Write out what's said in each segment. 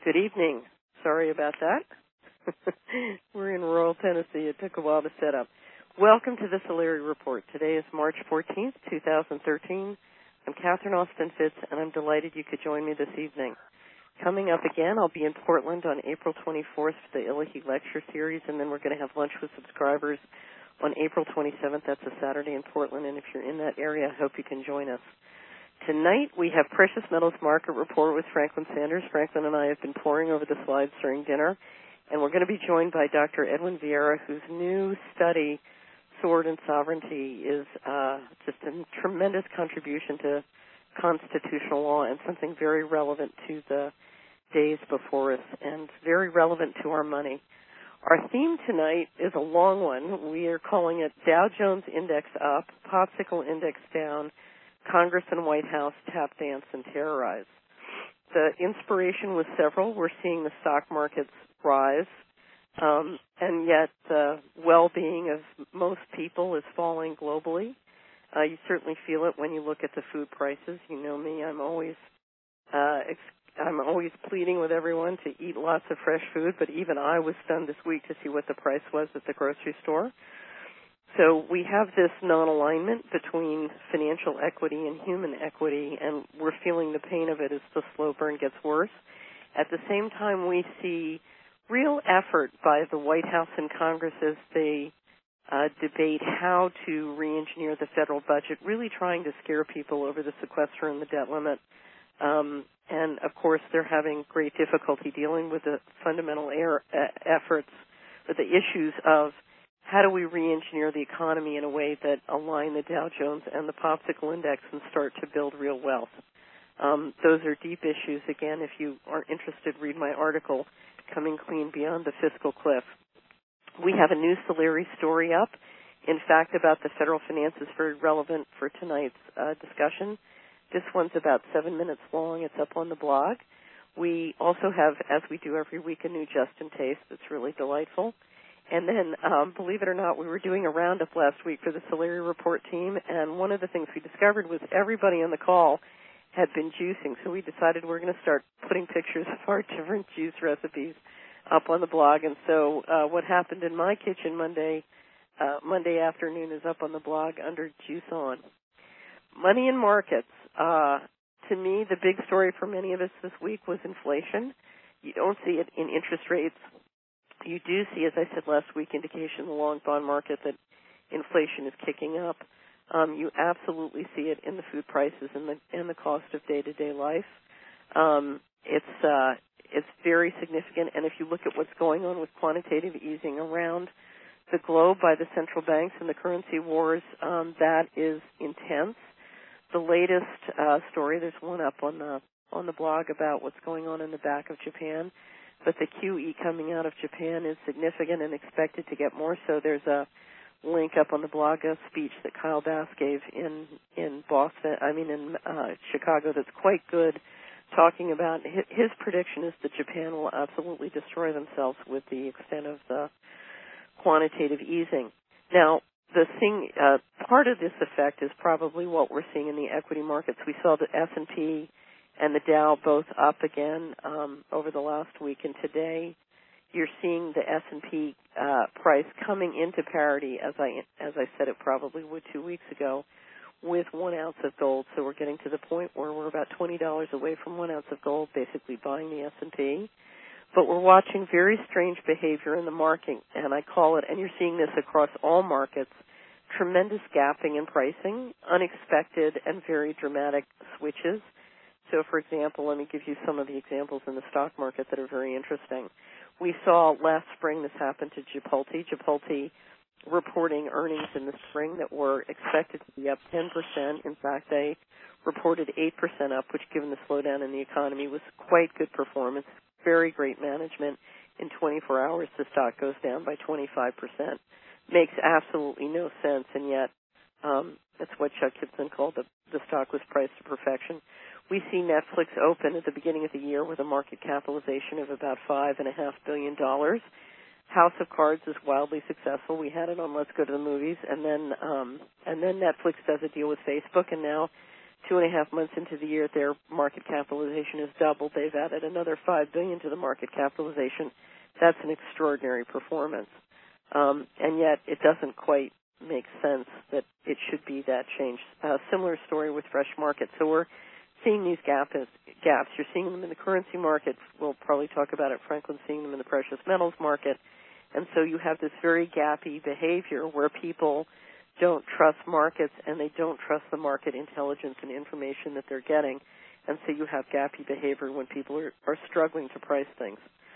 Good evening. Sorry about that. We're in rural Tennessee. It took a while to set up. Welcome to the Solari Report. Today is March 14th, 2013. I'm Catherine Austin Fitz, and I'm delighted you could join me this evening. Coming up again, I'll be in Portland on April 24th for the Illahee Lecture Series, and then we're going to have lunch with subscribers on April 27th. That's a Saturday in Portland, and if you're in that area, I hope you can join us. Tonight, we have Precious Metals Market Report with Franklin Sanders. Franklin and I have been poring over the slides during dinner, and we're going to be joined by Dr. Edwin Vieira, whose new study, Sword and Sovereignty, is just a tremendous contribution to constitutional law and something very relevant to the days before us and very relevant to our money. Our theme tonight is a long one. We are calling it Dow Jones Index Up, Popsicle Index Down, Congress and White House tap dance and terrorize. The inspiration was several. We're seeing the stock markets rise, and yet the well-being of most people is falling globally. You certainly feel it when you look at the food prices. You know me. I'm always pleading with everyone to eat lots of fresh food, but even I was stunned this week to see what the price was at the grocery store. So we have this non-alignment between financial equity and human equity, and we're feeling the pain of it as the slow burn gets worse. At the same time, we see real effort by the White House and Congress as they debate how to re-engineer the federal budget, really trying to scare people over the sequester and the debt limit. And, of course, they're having great difficulty dealing with the fundamental efforts or the issues of how do we re-engineer the economy in a way that align the Dow Jones and the Popsicle Index and start to build real wealth? Those are deep issues. Again, if you are interested, read my article, Coming Clean Beyond the Fiscal Cliff. We have a new Solari story up. In fact, about the federal finances, very relevant for tonight's discussion. This one's about 7 minutes long. It's up on the blog. We also have, as we do every week, a new Just in Taste that's really delightful. And then, believe it or not, we were doing a roundup last week for the Solari Report team, and one of the things we discovered was everybody on the call had been juicing, so we decided we're going to start putting pictures of our different juice recipes up on the blog. And so what happened in my kitchen Monday afternoon is up on the blog under Juice On. Money and markets. To me, the big story for many of us this week was inflation. You don't see it in interest rates. You do see, as I said last week, indication in the long bond market that inflation is kicking up. You absolutely see it in the food prices and the cost of day-to-day life. It's very significant, and if you look at what's going on with quantitative easing around the globe by the central banks and the currency wars, that is intense. The latest story, there's one up on the blog about what's going on in the back of Japan. But the QE coming out of Japan is significant and expected to get more so. There's a link up on the blog, a speech that Kyle Bass gave in Chicago that's quite good, talking about his prediction is that Japan will absolutely destroy themselves with the extent of the quantitative easing. Now, the thing, part of this effect is probably what we're seeing in the equity markets. We saw the S&P and the Dow both up again over the last week, and today you're seeing the S&P price coming into parity, as I said it probably would 2 weeks ago, with 1 ounce of gold. So we're getting to the point where we're about $20 away from 1 ounce of gold, basically buying the S&P. But we're watching very strange behavior in the market, and I call it, and you're seeing this across all markets, tremendous gapping in pricing, unexpected and very dramatic switches. So, for example, let me give you some of the examples in the stock market that are very interesting. We saw last spring this happen to Chipotle. Chipotle reporting earnings in the spring that were expected to be up 10%. In fact, they reported 8% up, which, given the slowdown in the economy, was quite good performance, very great management. In 24 hours, the stock goes down by 25%. Makes absolutely no sense, and yet that's what Chuck Gibson called the stock was priced to perfection. We see Netflix open at the beginning of the year with a market capitalization of about $5.5 billion. House of Cards is wildly successful. We had it on Let's Go to the Movies, and then Netflix does a deal with Facebook, and now 2.5 months into the year, their market capitalization has doubled. They've added another $5 billion to the market capitalization. That's an extraordinary performance. And yet it doesn't quite make sense that it should be that change. Similar story with Fresh Market. So we're seeing these gaps. You're seeing them in the currency market. We'll probably talk about it. Franklin's seeing them in the precious metals market. And so you have this very gappy behavior where people don't trust markets and they don't trust the market intelligence and information that they're getting. And so you have gappy behavior when people are struggling to price things.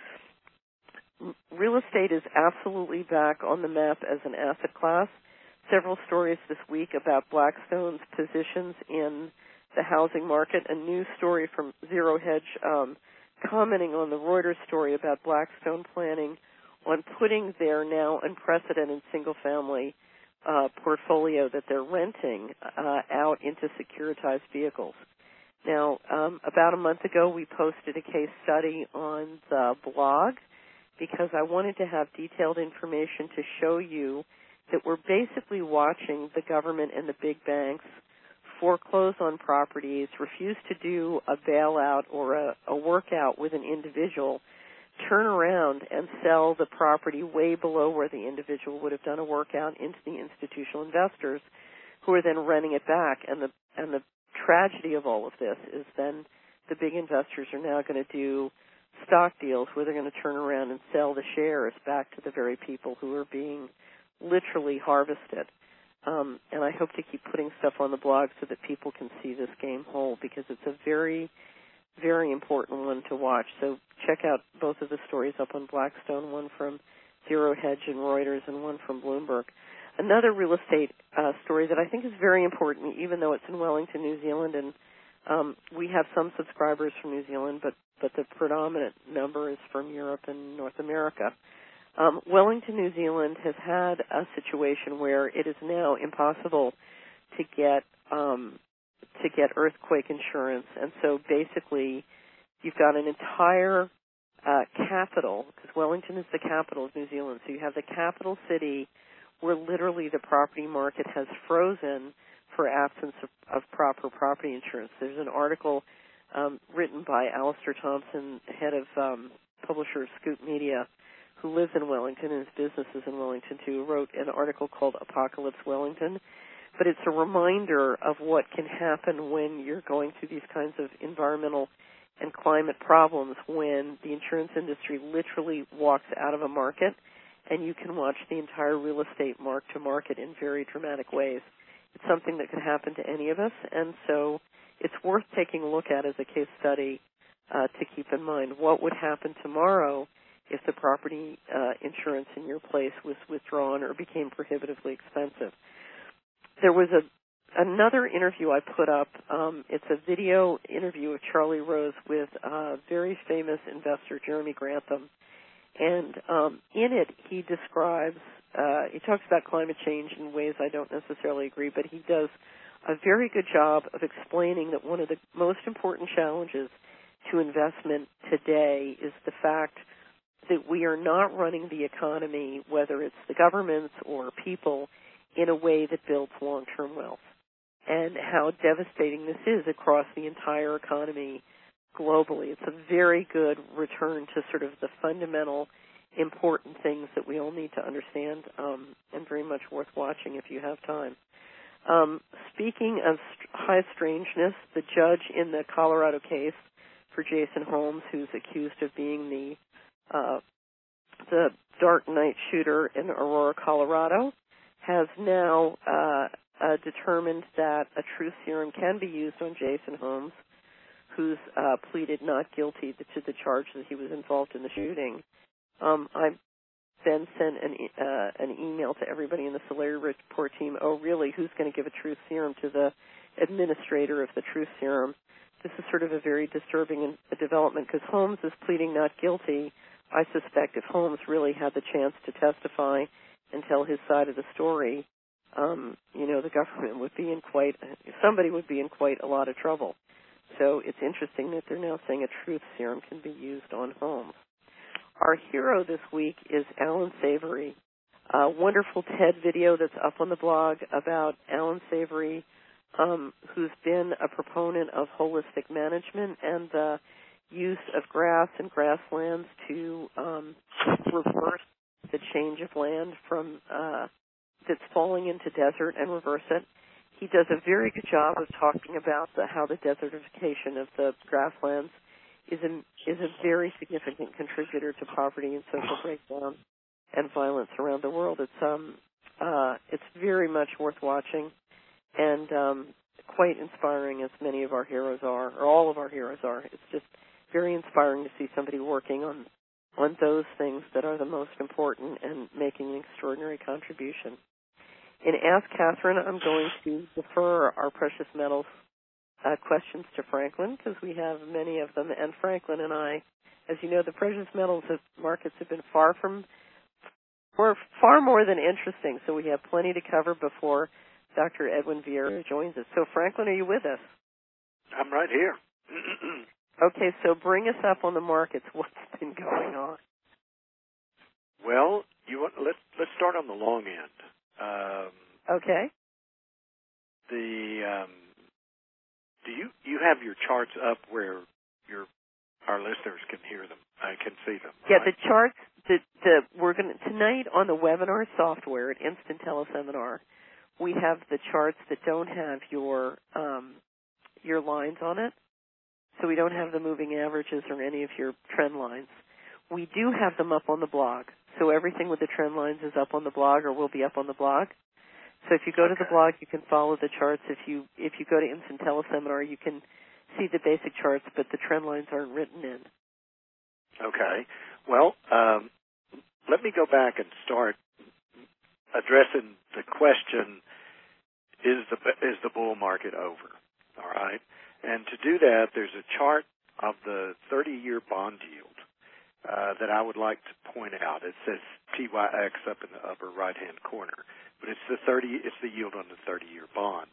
Real estate is absolutely back on the map as an asset class. Several stories this week about Blackstone's positions in the housing market. A new story from Zero Hedge commenting on the Reuters story about Blackstone planning on putting their now unprecedented single-family portfolio that they're renting out into securitized vehicles. Now, about a month ago, we posted a case study on the blog because I wanted to have detailed information to show you that we're basically watching the government and the big banks foreclose on properties, refuse to do a bailout or a workout with an individual, turn around and sell the property way below where the individual would have done a workout into the institutional investors who are then renting it back. And the tragedy of all of this is then the big investors are now going to do stock deals where they're going to turn around and sell the shares back to the very people who are being literally harvested. And I hope to keep putting stuff on the blog so that people can see this game whole because it's a very, very important one to watch. So check out both of the stories up on Blackstone, one from Zero Hedge and Reuters and one from Bloomberg. Another real estate story that I think is very important, even though it's in Wellington, New Zealand, and we have some subscribers from New Zealand, but the predominant number is from Europe and North America. Wellington, New Zealand has had a situation where it is now impossible to get earthquake insurance, and so basically you've got an entire capital, because Wellington is the capital of New Zealand, so you have the capital city where literally the property market has frozen for absence of proper property insurance. There's an article written by Alistair Thompson, head of publisher of Scoop Media, who lives in Wellington and his business is in Wellington too, wrote an article called Apocalypse Wellington. But it's a reminder of what can happen when you're going through these kinds of environmental and climate problems when the insurance industry literally walks out of a market and you can watch the entire real estate mark to market in very dramatic ways. It's something that could happen to any of us, and so it's worth taking a look at as a case study to keep in mind. What would happen tomorrow if the property insurance in your place was withdrawn or became prohibitively expensive? There was another interview I put up. It's a video interview of Charlie Rose with very famous investor Jeremy Grantham. And in it, he describes, he talks about climate change in ways I don't necessarily agree, but he does a very good job of explaining that one of the most important challenges to investment today is the fact that we are not running the economy, whether it's the governments or people, in a way that builds long-term wealth, and how devastating this is across the entire economy globally. It's a very good return to sort of the fundamental important things that we all need to understand, and very much worth watching if you have time. Speaking of high strangeness, the judge in the Colorado case for Jason Holmes, who's accused of being the Dark Knight shooter in Aurora, Colorado, has now determined that a truth serum can be used on Jason Holmes, who's pleaded not guilty to the charge that he was involved in the shooting. I then sent an email to everybody in the Solari Report team, oh, really, who's going to give a truth serum to the administrator of the truth serum? This is sort of a very disturbing development because Holmes is pleading not guilty. I suspect if Holmes really had the chance to testify and tell his side of the story, the government would be somebody would be in quite a lot of trouble. So it's interesting that they're now saying a truth serum can be used on Holmes. Our hero this week is Alan Savory. A wonderful TED video that's up on the blog about Alan Savory who's been a proponent of holistic management and the use of grass and grasslands to reverse the change of land from that's falling into desert and reverse it. He does a very good job of talking about how the desertification of the grasslands is a very significant contributor to poverty and social breakdown and violence around the world. It's very much worth watching and quite inspiring, as many of our heroes are, or all of our heroes are. It's just very inspiring to see somebody working on those things that are the most important and making an extraordinary contribution. In Ask Catherine, I'm going to defer our precious metals questions to Franklin because we have many of them. And Franklin and I, as you know, the precious metals markets have been far more than interesting. So we have plenty to cover before Dr. Edwin Vieira joins us. So Franklin, are you with us? I'm right here. Okay, so bring us up on the markets. What's been going on? Well, let's start on the long end. Okay. Do you have your charts up where our listeners can hear them? I can see them. Yeah, right? the charts we're going to tonight on the webinar software at Instant Teleseminar. We have the charts that don't have your lines on it, so we don't have the moving averages or any of your trend lines. We do have them up on the blog, so everything with the trend lines is up on the blog or will be up on the blog. So if you go to the blog, you can follow the charts. If you go to Instant Teleseminar, you can see the basic charts, but the trend lines aren't written in. Okay. Well, let me go back and start addressing the question: Is the bull market over? All right. And to do that, there's a chart of the 30-year bond yield that I would like to point out. It says TYX up in the upper right-hand corner, but it's the yield on the 30-year bond.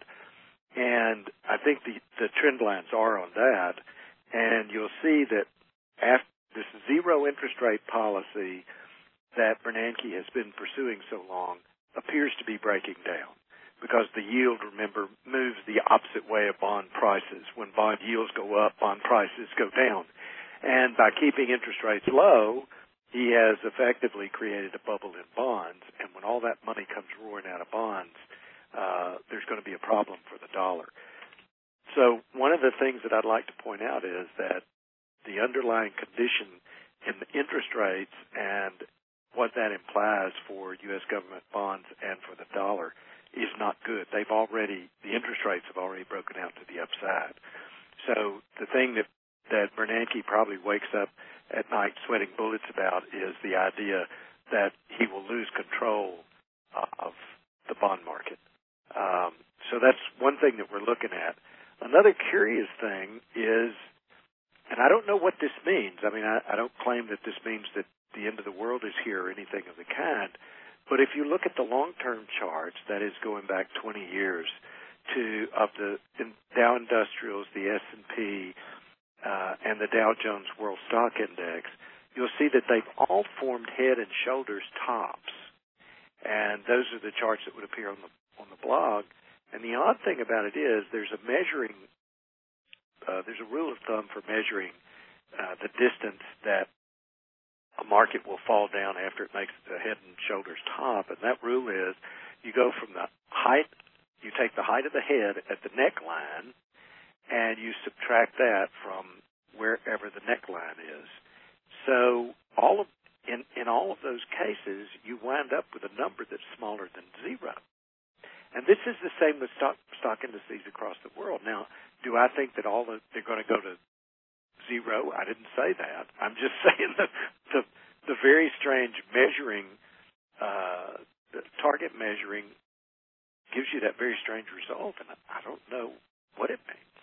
And I think the trend lines are on that, and you'll see that after this zero interest rate policy that Bernanke has been pursuing so long appears to be breaking down, because the yield, remember, moves the opposite way of bond prices. When bond yields go up, bond prices go down. And by keeping interest rates low, he has effectively created a bubble in bonds. And when all that money comes roaring out of bonds, there's going to be a problem for the dollar. So one of the things that I'd like to point out is that the underlying condition in the interest rates and what that implies for U.S. government bonds and for the dollar is not good. The interest rates have already broken out to the upside. So the thing that Bernanke probably wakes up at night sweating bullets about is the idea that he will lose control of the bond market. So that's one thing that we're looking at. Another curious thing is, and I don't know what this means. I mean, I don't claim that this means that the end of the world is here or anything of the kind. But if you look at the long-term charts, that is going back 20 years, of the Dow Industrials, the S&P, and the Dow Jones World Stock Index, you'll see that they've all formed head and shoulders tops. And those are the charts that would appear on the blog. And the odd thing about it is there's a rule of thumb for measuring the distance that a market will fall down after it makes the head and shoulders top. And that rule is you go from the height, you take the height of the head at the neckline, and you subtract that from wherever the neckline is. So in all of those cases, you wind up with a number that's smaller than zero. And this is the same with stock indices across the world. Now, do I think that they're going to go to zero? I didn't say that. I'm just saying the very strange measuring, the target measuring gives you that very strange result, and I don't know what it means.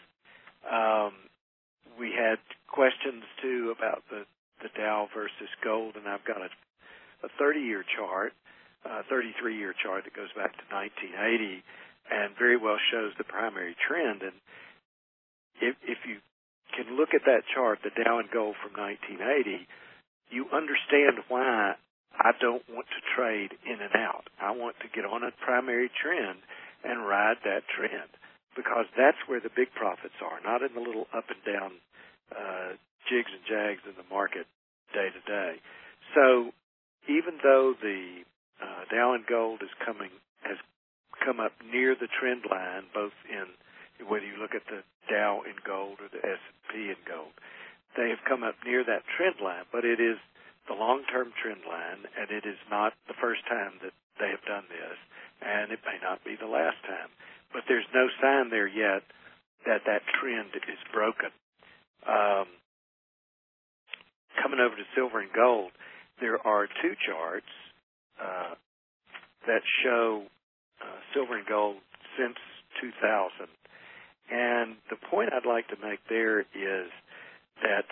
We had questions, too, about the Dow versus gold, and I've got a 30-year chart, 33-year chart that goes back to 1980 and very well shows the primary trend. And if you can look at that chart, the Dow and gold from 1980, you understand why I don't want to trade in and out. I want to get on a primary trend and ride that trend. because that's where the big profits are, not in the little up and down jigs and jags in the market day to day. So even though the Dow in gold has come up near the trend line, both in whether you look at the Dow in gold or the S&P in gold, they have come up near that trend line, but it is the long-term trend line, and it is not the first time that they have done this, and it may not be the last time. But there's no sign there yet that that trend is broken. Coming over to silver and gold, there are two charts that show silver and gold since 2000. And the point I'd like to make there is that,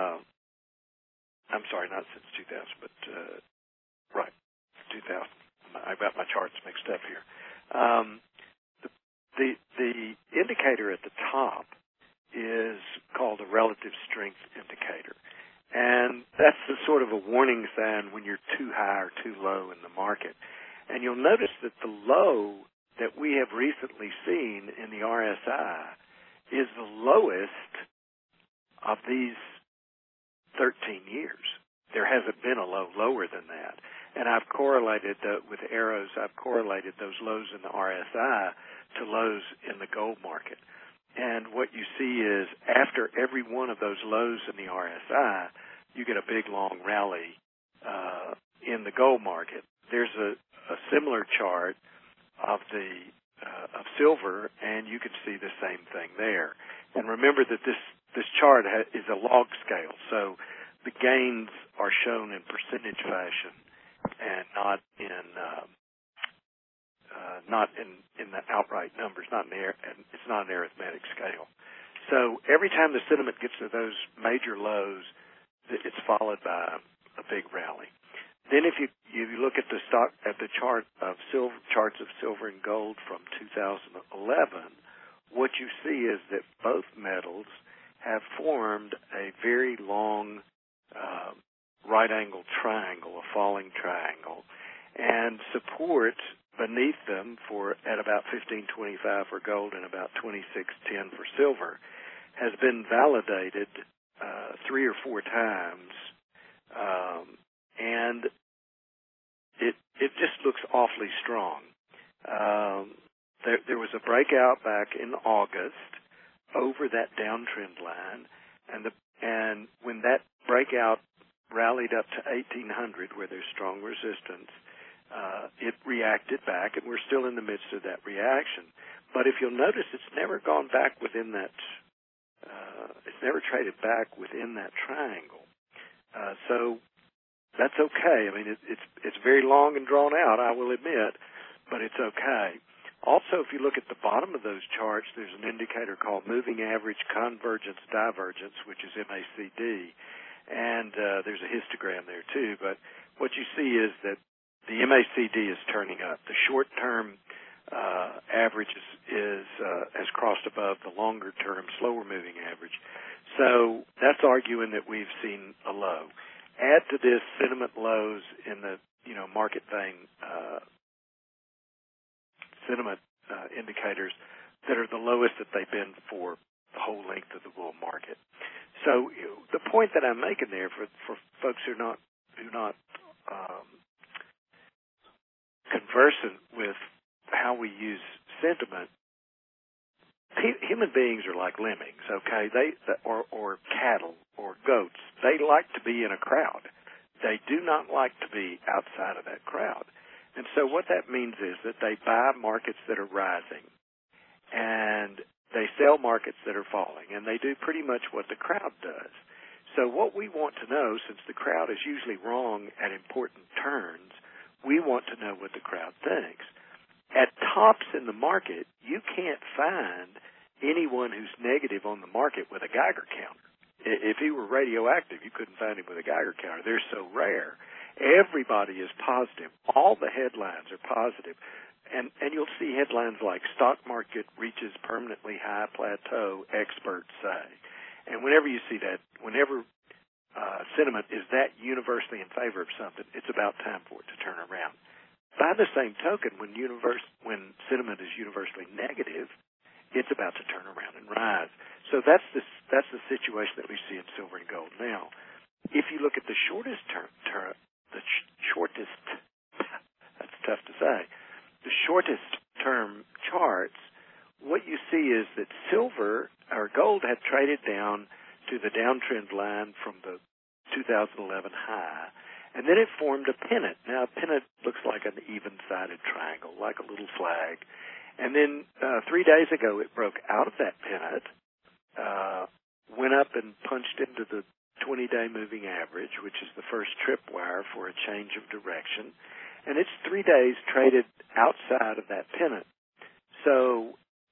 I'm sorry, not since 2000, but, right, 2000. I've got my charts mixed up here. The indicator at the top is called a relative strength indicator. And that's the sort of a warning sign when you're too high or too low in the market. And you'll notice that the low that we have recently seen in the RSI is the lowest of these 13 years. There hasn't been a low lower than that. And I've correlated with arrows, I've correlated those lows in the RSI to lows in the gold market. And what you see is after every one of those lows in the RSI, you get a big, long rally in the gold market. There's a similar chart of silver, and you can see the same thing there. And remember that this chart is a log scale, so the gains are shown in percentage fashion and not in the outright numbers. It's not an arithmetic scale. So every time the sentiment gets to those major lows, it's followed by a big rally. Then if you look at the charts of silver and gold from 2011, what you see is that both metals have formed a very long right-angled triangle, a falling triangle, and support beneath them at about 15.25 for gold and about 26.10 for silver has been validated 3 or 4 times, and it just looks awfully strong. There was a breakout back in August over that downtrend line, and when that breakout rallied up to 1800, where there's strong resistance, it reacted back, and we're still in the midst of that reaction. But if you'll notice, it's never gone back within that. It's never traded back within that triangle. So that's okay. I mean, it's very long and drawn out, I will admit, but it's okay. Also, if you look at the bottom of those charts, there's an indicator called Moving Average Convergence Divergence, which is MACD, and there's a histogram there too. But what you see is that the MACD is turning up. The short-term average has crossed above the longer-term, slower-moving average. So that's arguing that we've seen a low. Add to this sentiment lows in the market vein sentiment indicators that are the lowest that they've been for the whole length of the bull market. So the point that I'm making there for folks who are not conversant with how we use sentiment, human beings are like lemmings, okay? Or cattle or goats. They like to be in a crowd. They do not like to be outside of that crowd. And so what that means is that they buy markets that are rising, and they sell markets that are falling, and they do pretty much what the crowd does. So what we want to know, since the crowd is usually wrong at important turns, we want to know what the crowd thinks. At tops in the market, you can't find anyone who's negative on the market with a Geiger counter. If he were radioactive, you couldn't find him with a Geiger counter. They're so rare. Everybody is positive. All the headlines are positive. And you'll see headlines like stock market reaches permanently high plateau, experts say. And whenever you see that, whenever sentiment is that universally in favor of something, it's about time for it to turn around. By the same token, when sentiment is universally negative, it's about to turn around and rise. So that's the situation that we see in silver and gold now. If you look at the shortest shortest, that's tough to say, the shortest term charts, what you see is that silver or gold had traded down to the downtrend line from the 2011 high, and then it formed a pennant. Now, a pennant looks like an even-sided triangle, like a little flag. And then 3 days ago, it broke out of that pennant, went up and punched into the 20-day moving average, which is the first tripwire for a change of direction. And it's 3 days traded outside of that pennant. So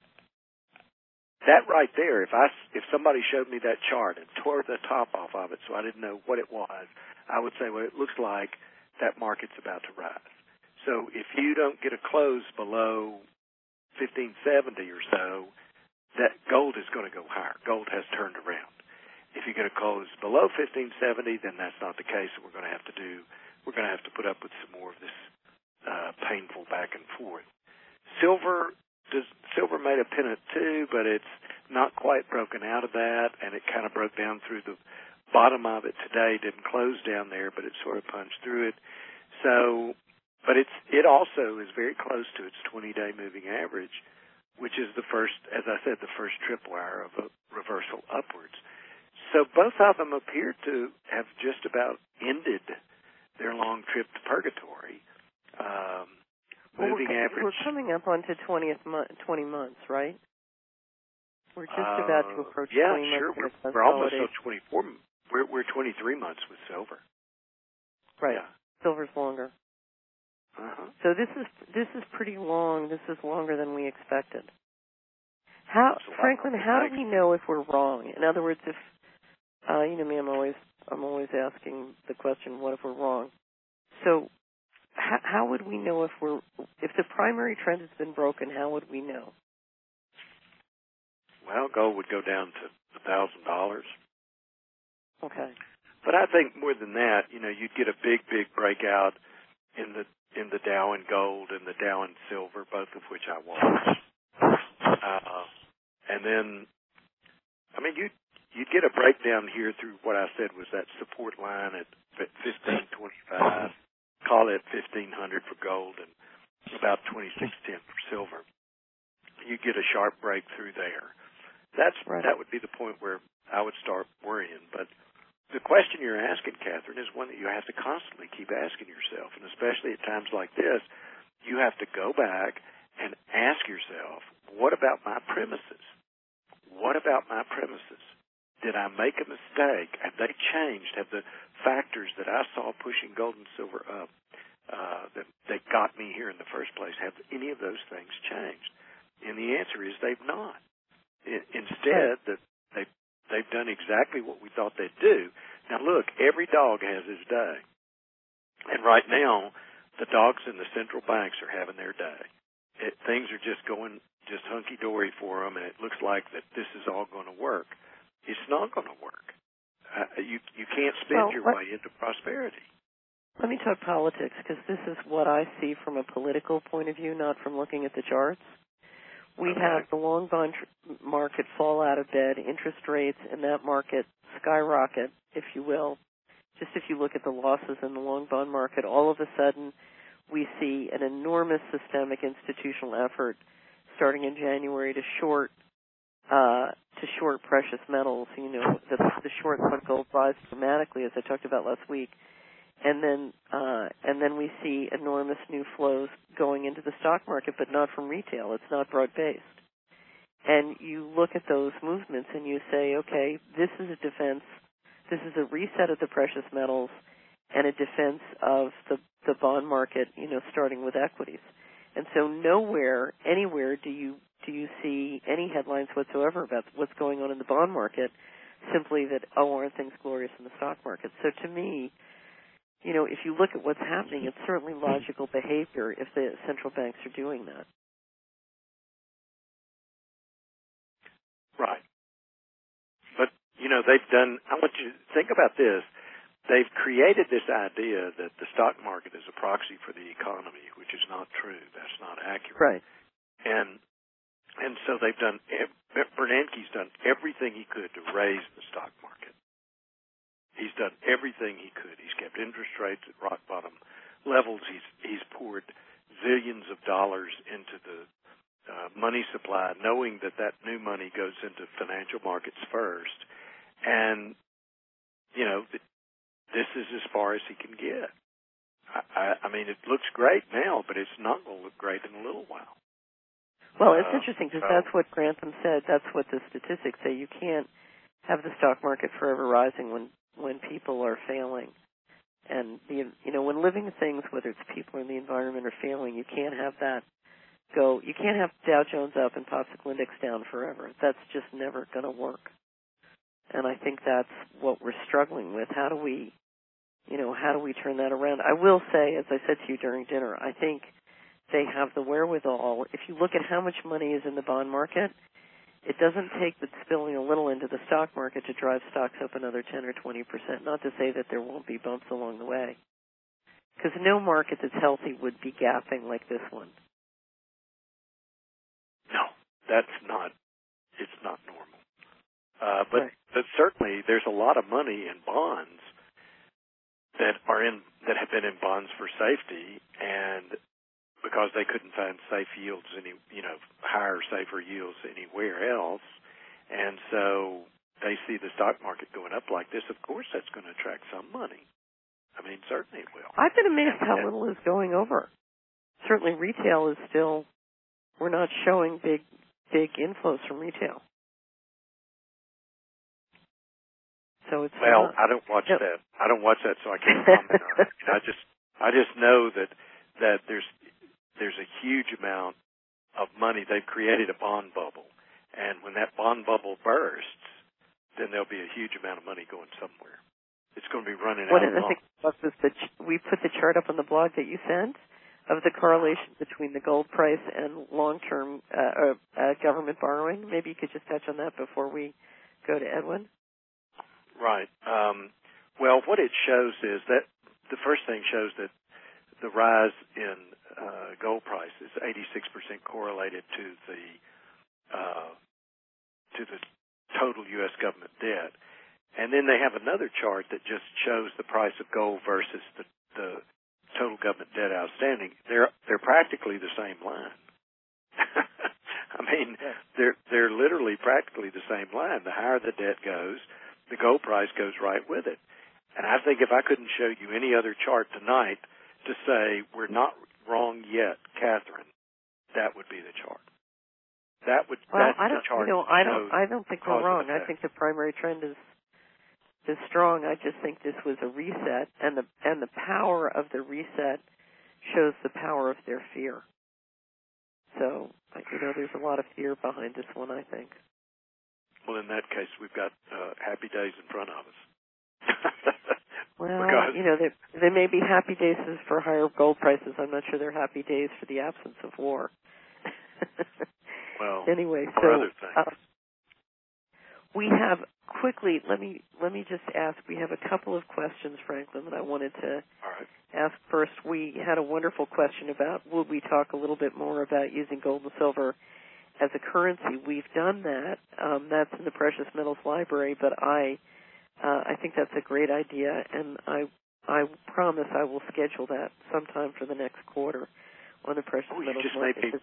that right there, if somebody showed me that chart and tore the top off of it so I didn't know what it was, I would say, well, it looks like that market's about to rise. So if you don't get a close below 1570 or so, that gold is going to go higher. Gold has turned around. If you get a close below 1570, then that's not the case. We're going to have to put up with some more of this painful back and forth. Silver made a pennant too, but it's not quite broken out of that, and it kind of broke down through the bottom of it today. Didn't close down there, but it sort of punched through it. So, but it also is very close to its 20-day moving average, which is the first, as I said, the first tripwire of a reversal upwards. So both of them appear to have just about ended their long trip to purgatory. Moving average. We're coming up onto 20 months, right? We're just about to approach 20 months. Yeah, sure. We're almost on 24. We're 23 months with silver. Right. Yeah. Silver's longer. Uh-huh. So this is pretty long. This is longer than we expected. Franklin, how do we know if we're wrong? In other words, if you know me, I'm always asking the question, what if we're wrong? So how would we know if the primary trend has been broken? How would we know? Well, gold would go down to $1,000. Okay. But I think more than that, you'd get a big breakout in the Dow and gold and the Dow and silver, both of which I watch. And then, you'd get a breakdown here through what I said was that support line at 1525. Call it 1500 for gold and about 2610 for silver. You get a sharp breakthrough there. That would be the point where I would start worrying. But the question you're asking, Catherine, is one that you have to constantly keep asking yourself, and especially at times like this, you have to go back and ask yourself, what about my premises? What about my premises? Did I make a mistake? Have they changed? Have the factors that I saw pushing gold and silver up that got me here in the first place, have any of those things changed? And the answer is they've not. Instead, that they've done exactly what we thought they'd do. Now, look, every dog has his day. And right now, the dogs in the central banks are having their day. Things are just going hunky-dory for them, and it looks like that this is all going to work. It's not going to work. You can't spend your way into prosperity. Let me talk politics, because this is what I see from a political point of view, not from looking at the charts. We have the long bond market fall out of bed, interest rates in that market skyrocket, if you will. Just if you look at the losses in the long bond market, all of a sudden we see an enormous systemic institutional effort starting in January to short precious metals. The short on gold rise dramatically, as I talked about last week. And then we see enormous new flows going into the stock market, but not from retail. It's not broad-based. And you look at those movements and you say, okay, this is a defense. This is a reset of the precious metals and a defense of the bond market, starting with equities. And so anywhere do you see any headlines whatsoever about what's going on in the bond market, simply that, aren't things glorious in the stock market? So to me, if you look at what's happening, it's certainly logical behavior if the central banks are doing that. Right. But, they've done, I want you to think about this. They've created this idea that the stock market is a proxy for the economy, which is not true. That's not accurate. Right. And And so Bernanke's done everything he could to raise the stock market. He's done everything he could. He's kept interest rates at rock bottom levels. He's poured zillions of dollars into the money supply, knowing that new money goes into financial markets first. And, this is as far as he can get. I mean, it looks great now, but it's not going to look great in a little while. Well, it's interesting because that's what Grantham said. That's what the statistics say. You can't have the stock market forever rising when people are failing. And, when living things, whether it's people or the environment, are failing, you can't have that go. You can't have Dow Jones up and Popsicle Index down forever. That's just never going to work. And I think that's what we're struggling with. How do we turn that around? I will say, as I said to you during dinner, I think they have the wherewithal. If you look at how much money is in the bond market, it doesn't take the spilling a little into the stock market to drive stocks up another 10 or 20%. Not to say that there won't be bumps along the way. Because no market that's healthy would be gapping like this one. No, it's not normal. Right. But certainly there's a lot of money in bonds that have been in bonds for safety, and because they couldn't find safe yields higher, safer yields anywhere else, and so they see the stock market going up like this. Of course, that's going to attract some money. I mean, certainly it will. I've been amazed how little is going over. Certainly, retail is still. We're not showing big inflows from retail. So it's I don't watch that. I don't watch that, so I can't comment on it. I just know that there's a huge amount of money. They've created a bond bubble, and when that bond bubble bursts, then there'll be a huge amount of money going somewhere. It's going to be running out of bonds. We put the chart up on the blog that you sent of the correlation between the gold price and long-term government borrowing. Maybe you could just touch on that before we go to Edwin. Right. Well, what it shows is that the first thing shows that the rise in gold price is 86% correlated to the total U.S. government debt, and then they have another chart that just shows the price of gold versus the total government debt outstanding. They're practically the same line. I mean, they're literally practically the same line. The higher the debt goes, the gold price goes right with it. And I think if I couldn't show you any other chart tonight to say we're not wrong yet, Catherine, that would be the chart. That's the chart. I don't think we're wrong. I think the primary trend is strong. I just think this was a reset, and the power of the reset shows the power of their fear. So, there's a lot of fear behind this one, I think. Well, in that case, we've got happy days in front of us. Well, there may be happy days for higher gold prices. I'm not sure they're happy days for the absence of war. Well, anyway, other things. We have quickly. Let me just ask. We have a couple of questions, Franklin, that I wanted to ask first. We had a wonderful question about would we talk a little bit more about using gold and silver as a currency. We've done that. That's in the Precious Metals Library, but I think that's a great idea, and I promise I will schedule that sometime for the next quarter on the Precious Metals Market.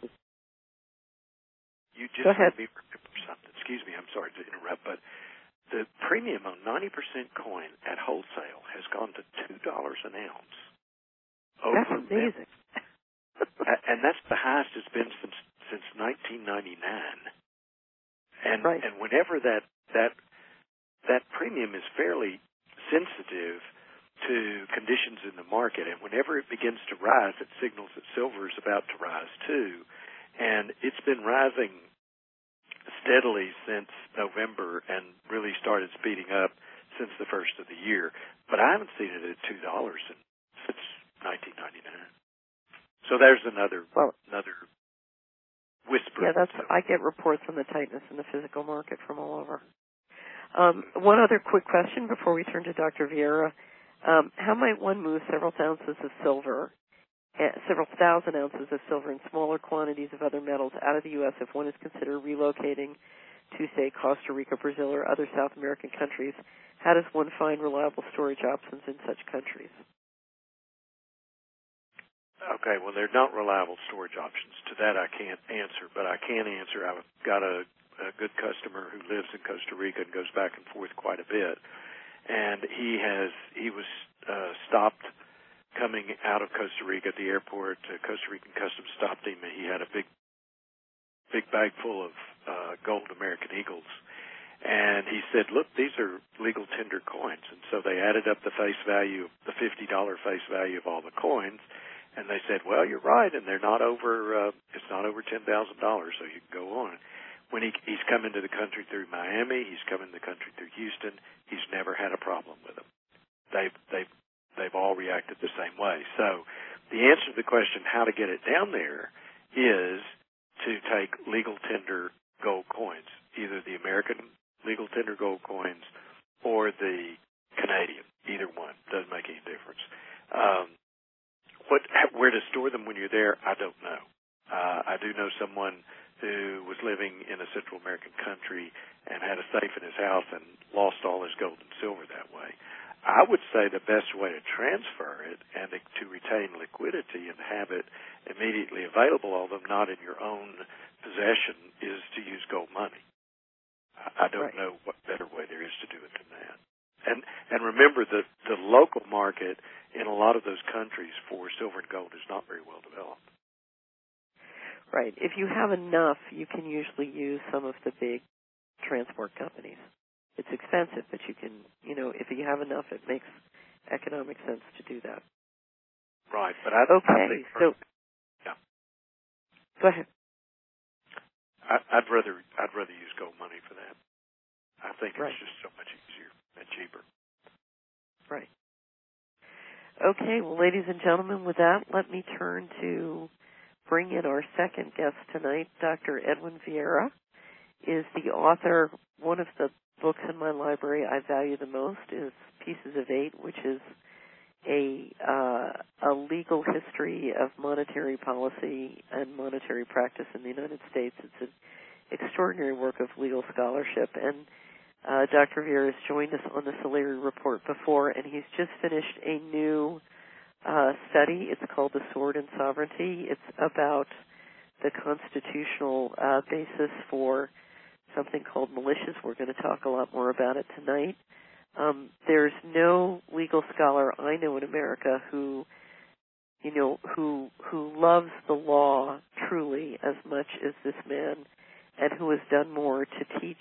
You just made me remember something. Excuse me, I'm sorry to interrupt, but the premium on 90% coin at wholesale has gone to $2 an ounce. That's amazing. And that's the highest it's been since 1999. And whenever that premium is fairly sensitive to conditions in the market, and whenever it begins to rise, it signals that silver is about to rise too. And it's been rising steadily since November and really started speeding up since the first of the year. But I haven't seen it at $2 since 1999. So there's another whisper. Yeah, I get reports on the tightness in the physical market from all over. One other quick question before we turn to Dr. Vieira. How might one move several ounces of silver several thousand ounces of silver and smaller quantities of other metals out of the U.S. if one is considered relocating to, say, Costa Rica, Brazil, or other South American countries. How does one find reliable storage options in such countries? Okay, well, they're not reliable storage options. To that I can't answer, but I can answer. I've got a good customer who lives in Costa Rica and goes back and forth quite a bit, and he was stopped coming out of Costa Rica at the airport. Costa Rican Customs stopped him, and he had a big bag full of gold American Eagles. And he said, look, these are legal tender coins. And so they added up the face value, the $50 face value of all the coins, and they said, well, you're right, and they're not over, it's not over $10,000, so you can go on. When he's come into the country through Miami, he's come into the country through Houston, he's never had a problem with them. They've all reacted the same way. So the answer to the question, how to get it down there, is to take legal tender gold coins, either the American legal tender gold coins or the Canadian. Either one. Doesn't make any difference. Where to store them when you're there, I don't know. I do know someone who was living in a Central American country and had a safe in his house and lost all his gold and silver that way. I would say the best way to transfer it and to retain liquidity and have it immediately available, although not in your own possession, is to use gold money. I don't know what better way there is to do it than that. And remember that the local market in a lot of those countries for silver and gold is not very well developed. Right. If you have enough, you can usually use some of the big transport companies. It's expensive, but you can, if you have enough, it makes economic sense to do that. Right. But yeah. Go ahead. I'd rather use gold money for that. I think it's just so much easier and cheaper. Right. Okay, well, ladies and gentlemen, with that, let me turn to bring in our second guest tonight. Dr. Edwin Vieira is the author. One of the books in my library I value the most is Pieces of Eight, which is a legal history of monetary policy and monetary practice in the United States. It's an extraordinary work of legal scholarship, and Dr. Vieira has joined us on the Solari Report before, and he's just finished a new study. It's called The Sword and Sovereignty. It's about the constitutional basis for something called militias. We're going to talk a lot more about it tonight. There's no legal scholar I know in America who loves the law truly as much as this man, and who has done more to teach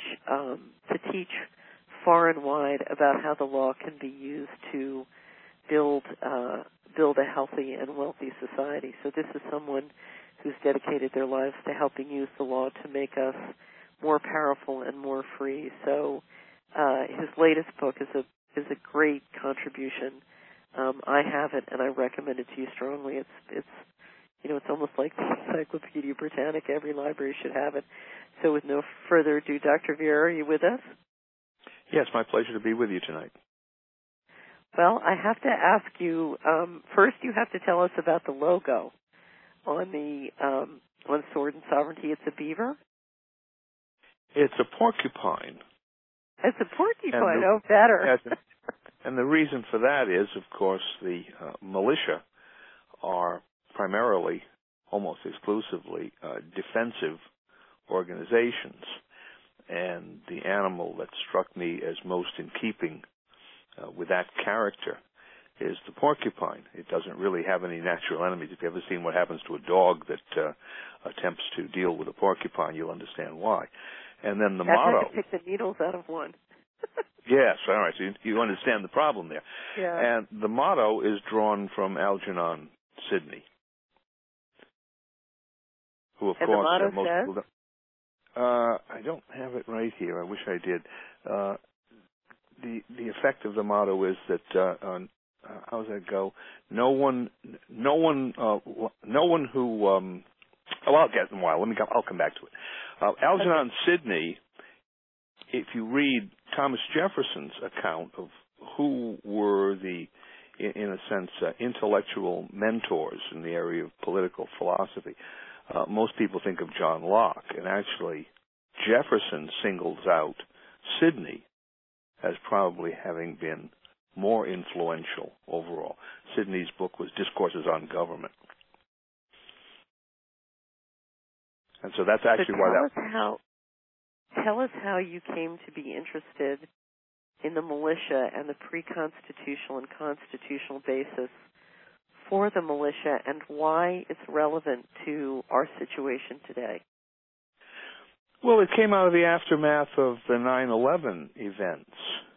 far and wide about how the law can be used to build a healthy and wealthy society. So this is someone who's dedicated their lives to helping use the law to make us more powerful and more free. So his latest book is a great contribution. I have it, and I recommend it to you strongly. It's almost like the Encyclopedia Britannica. Every library should have it. So with no further ado, Dr. Vieira, are you with us? Yes, my pleasure to be with you tonight. Well, I have to ask you, first you have to tell us about the logo on the on Sword and Sovereignty. It's a beaver? It's a porcupine. It's a porcupine. Oh, better. And the reason for that is, of course, the militia are primarily, almost exclusively, defensive organizations. And the animal that struck me as most in keeping with that character is the porcupine. It doesn't really have any natural enemies. If you've ever seen what happens to a dog that attempts to deal with a porcupine, you'll understand why. And then the motto... That's how to pick the needles out of one. Yes, all right, so you understand the problem there. Yeah. And the motto is drawn from Algernon Sidney, who, of and course... the motto says? I don't have it right here. I wish I did. The effect of the motto is that how does that go? No one who. I'll get in a while. I'll come back to it. Algernon Sidney. If you read Thomas Jefferson's account of who were the in a sense, intellectual mentors in the area of political philosophy. Most people think of John Locke, and actually Jefferson singles out Sidney as probably having been more influential overall. Sidney's book was Discourses on Government. And so that's actually Tell us how you came to be interested in the militia and the pre-constitutional and constitutional basis for the militia and why it's relevant to our situation today. Well, it came out of the aftermath of the 9/11 events.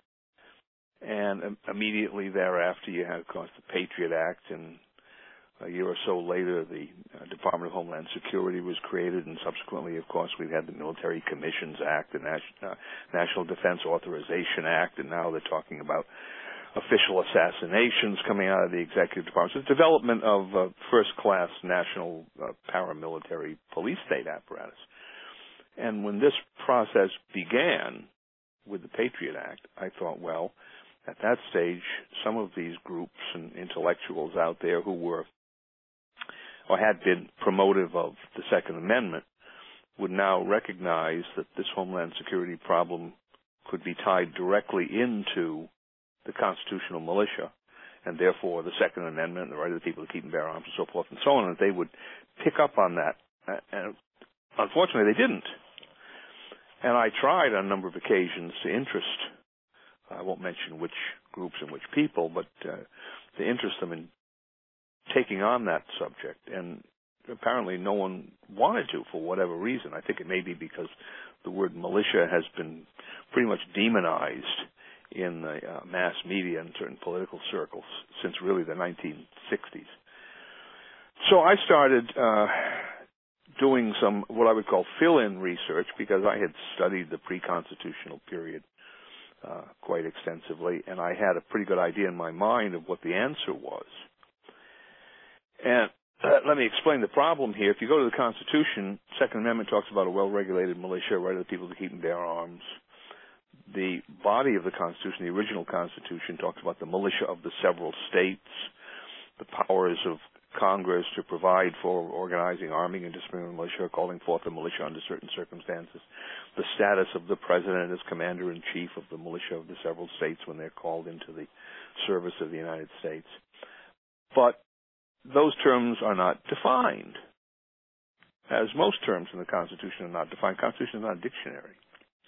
And immediately thereafter, you had, of course, the Patriot Act, and a year or so later, the Department of Homeland Security was created, and subsequently, of course, we've had the Military Commissions Act, the National Defense Authorization Act, and now they're talking about official assassinations coming out of the Executive Department. So the development of first-class national paramilitary police state apparatus. And when this process began with the Patriot Act, I thought, well, at that stage, some of these groups and intellectuals out there who were or had been promotive of the Second Amendment would now recognize that this Homeland Security problem could be tied directly into the constitutional militia, and therefore the Second Amendment, the right of the people to keep and bear arms, and so forth and so on, and they would pick up on that. And unfortunately, they didn't. And I tried on a number of occasions to interest, I won't mention which groups and which people, but to interest them in taking on that subject. And apparently no one wanted to for whatever reason. I think it may be because the word militia has been pretty much demonized in the mass media and certain political circles since really the 1960s. So I started doing some what I would call fill-in research because I had studied the pre-constitutional period quite extensively, and I had a pretty good idea in my mind of what the answer was. And let me explain the problem here. If you go to the Constitution, Second Amendment talks about a well-regulated militia, right of the people to keep and bear arms. The body of the Constitution, the original Constitution, talks about the militia of the several states, the powers of Congress to provide for organizing, arming, and disciplining the militia, calling forth the militia under certain circumstances, the status of the President as Commander-in-Chief of the militia of the several states when they're called into the service of the United States. But those terms are not defined, as most terms in the Constitution are not defined. The Constitution is not a dictionary.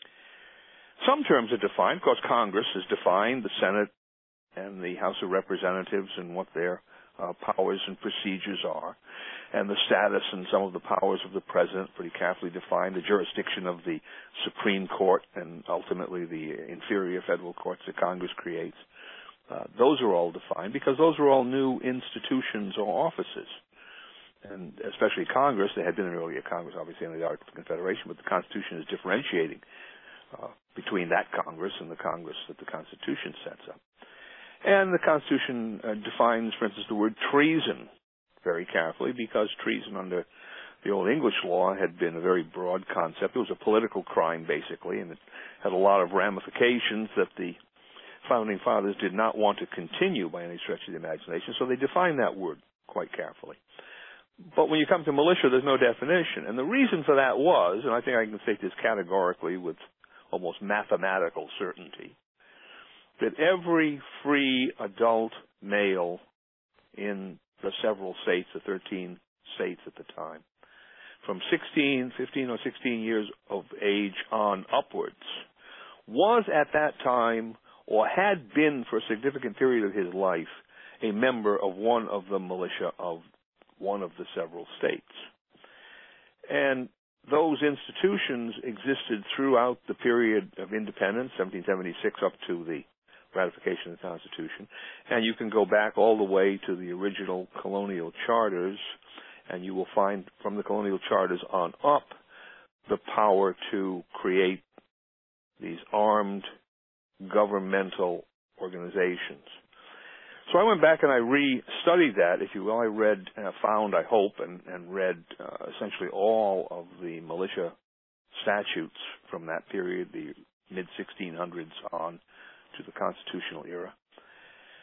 Some terms are defined. Of course, Congress is defined, the Senate and the House of Representatives and what their powers and procedures are, and the status and some of the powers of the President pretty carefully defined, the jurisdiction of the Supreme Court and ultimately the inferior federal courts that Congress creates. Those are all defined because those are all new institutions or offices. And especially Congress, there had been an earlier Congress, obviously, under the Articles of Confederation, but the Constitution is differentiating between that Congress and the Congress that the Constitution sets up. And the Constitution defines, for instance, the word treason very carefully because treason under the Old English law had been a very broad concept. It was a political crime, basically, and it had a lot of ramifications that the Founding Fathers did not want to continue by any stretch of the imagination, so they defined that word quite carefully. But when you come to militia, there's no definition. And the reason for that was, and I think I can state this categorically with almost mathematical certainty, that every free adult male in the several states, the 13 states at the time, from 15 or 16 years of age on upwards, was at that time or had been for a significant period of his life a member of one of the militia of one of the several states. And those institutions existed throughout the period of independence, 1776 up to the ratification of the Constitution, and you can go back all the way to the original colonial charters, and you will find from the colonial charters on up the power to create these armed governmental organizations. So I went back and I re-studied that, if you will. I read, found, I hope, and read essentially all of the militia statutes from that period, the mid-1600s on to the constitutional era.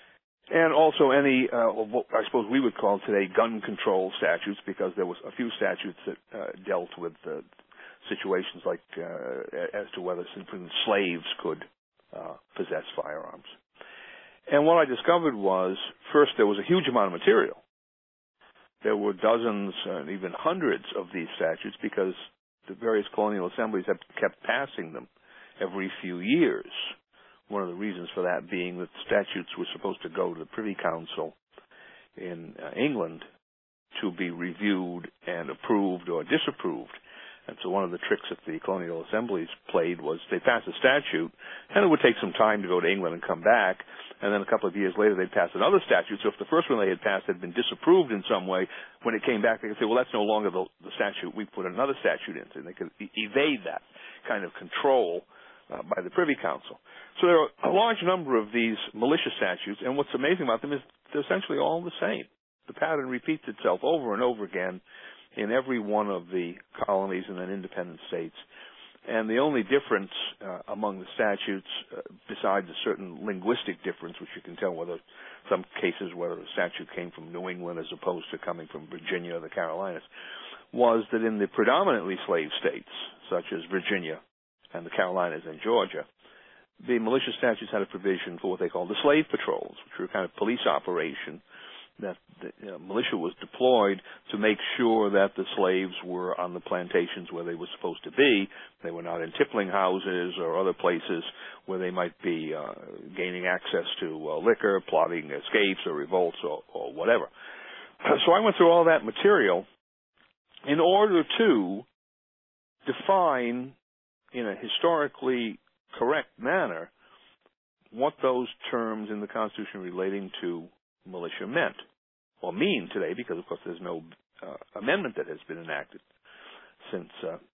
And also any, what I suppose we would call today gun control statutes, because there was a few statutes that dealt with situations like as to whether simply slaves could possess firearms. And what I discovered was, first, there was a huge amount of material. There were dozens and even hundreds of these statutes because the various colonial assemblies have kept passing them every few years. One of the reasons for that being that statutes were supposed to go to the Privy Council in England to be reviewed and approved or disapproved. And so one of the tricks that the colonial assemblies played was they passed a statute, and it would take some time to go to England and come back, and then a couple of years later they'd pass another statute. So if the first one they had passed had been disapproved in some way, when it came back they could say, well, that's no longer the statute, we put another statute in. And they could evade that kind of control by the Privy Council. So there are a large number of these militia statutes, and what's amazing about them is they're essentially all the same. The pattern repeats itself over and over again in every one of the colonies and then independent states. And the only difference among the statutes, besides a certain linguistic difference, which you can tell whether some cases whether the statute came from New England as opposed to coming from Virginia or the Carolinas, was that in the predominantly slave states, such as Virginia and the Carolinas and Georgia, the militia statutes had a provision for what they called the slave patrols, which were a kind of police operation that the militia was deployed to make sure that the slaves were on the plantations where they were supposed to be. They were not in tippling houses or other places where they might be gaining access to liquor, plotting escapes or revolts or whatever. So I went through all that material in order to define in a historically correct manner what those terms in the Constitution relating to militia meant, or mean today, because of course there's no amendment that has been enacted since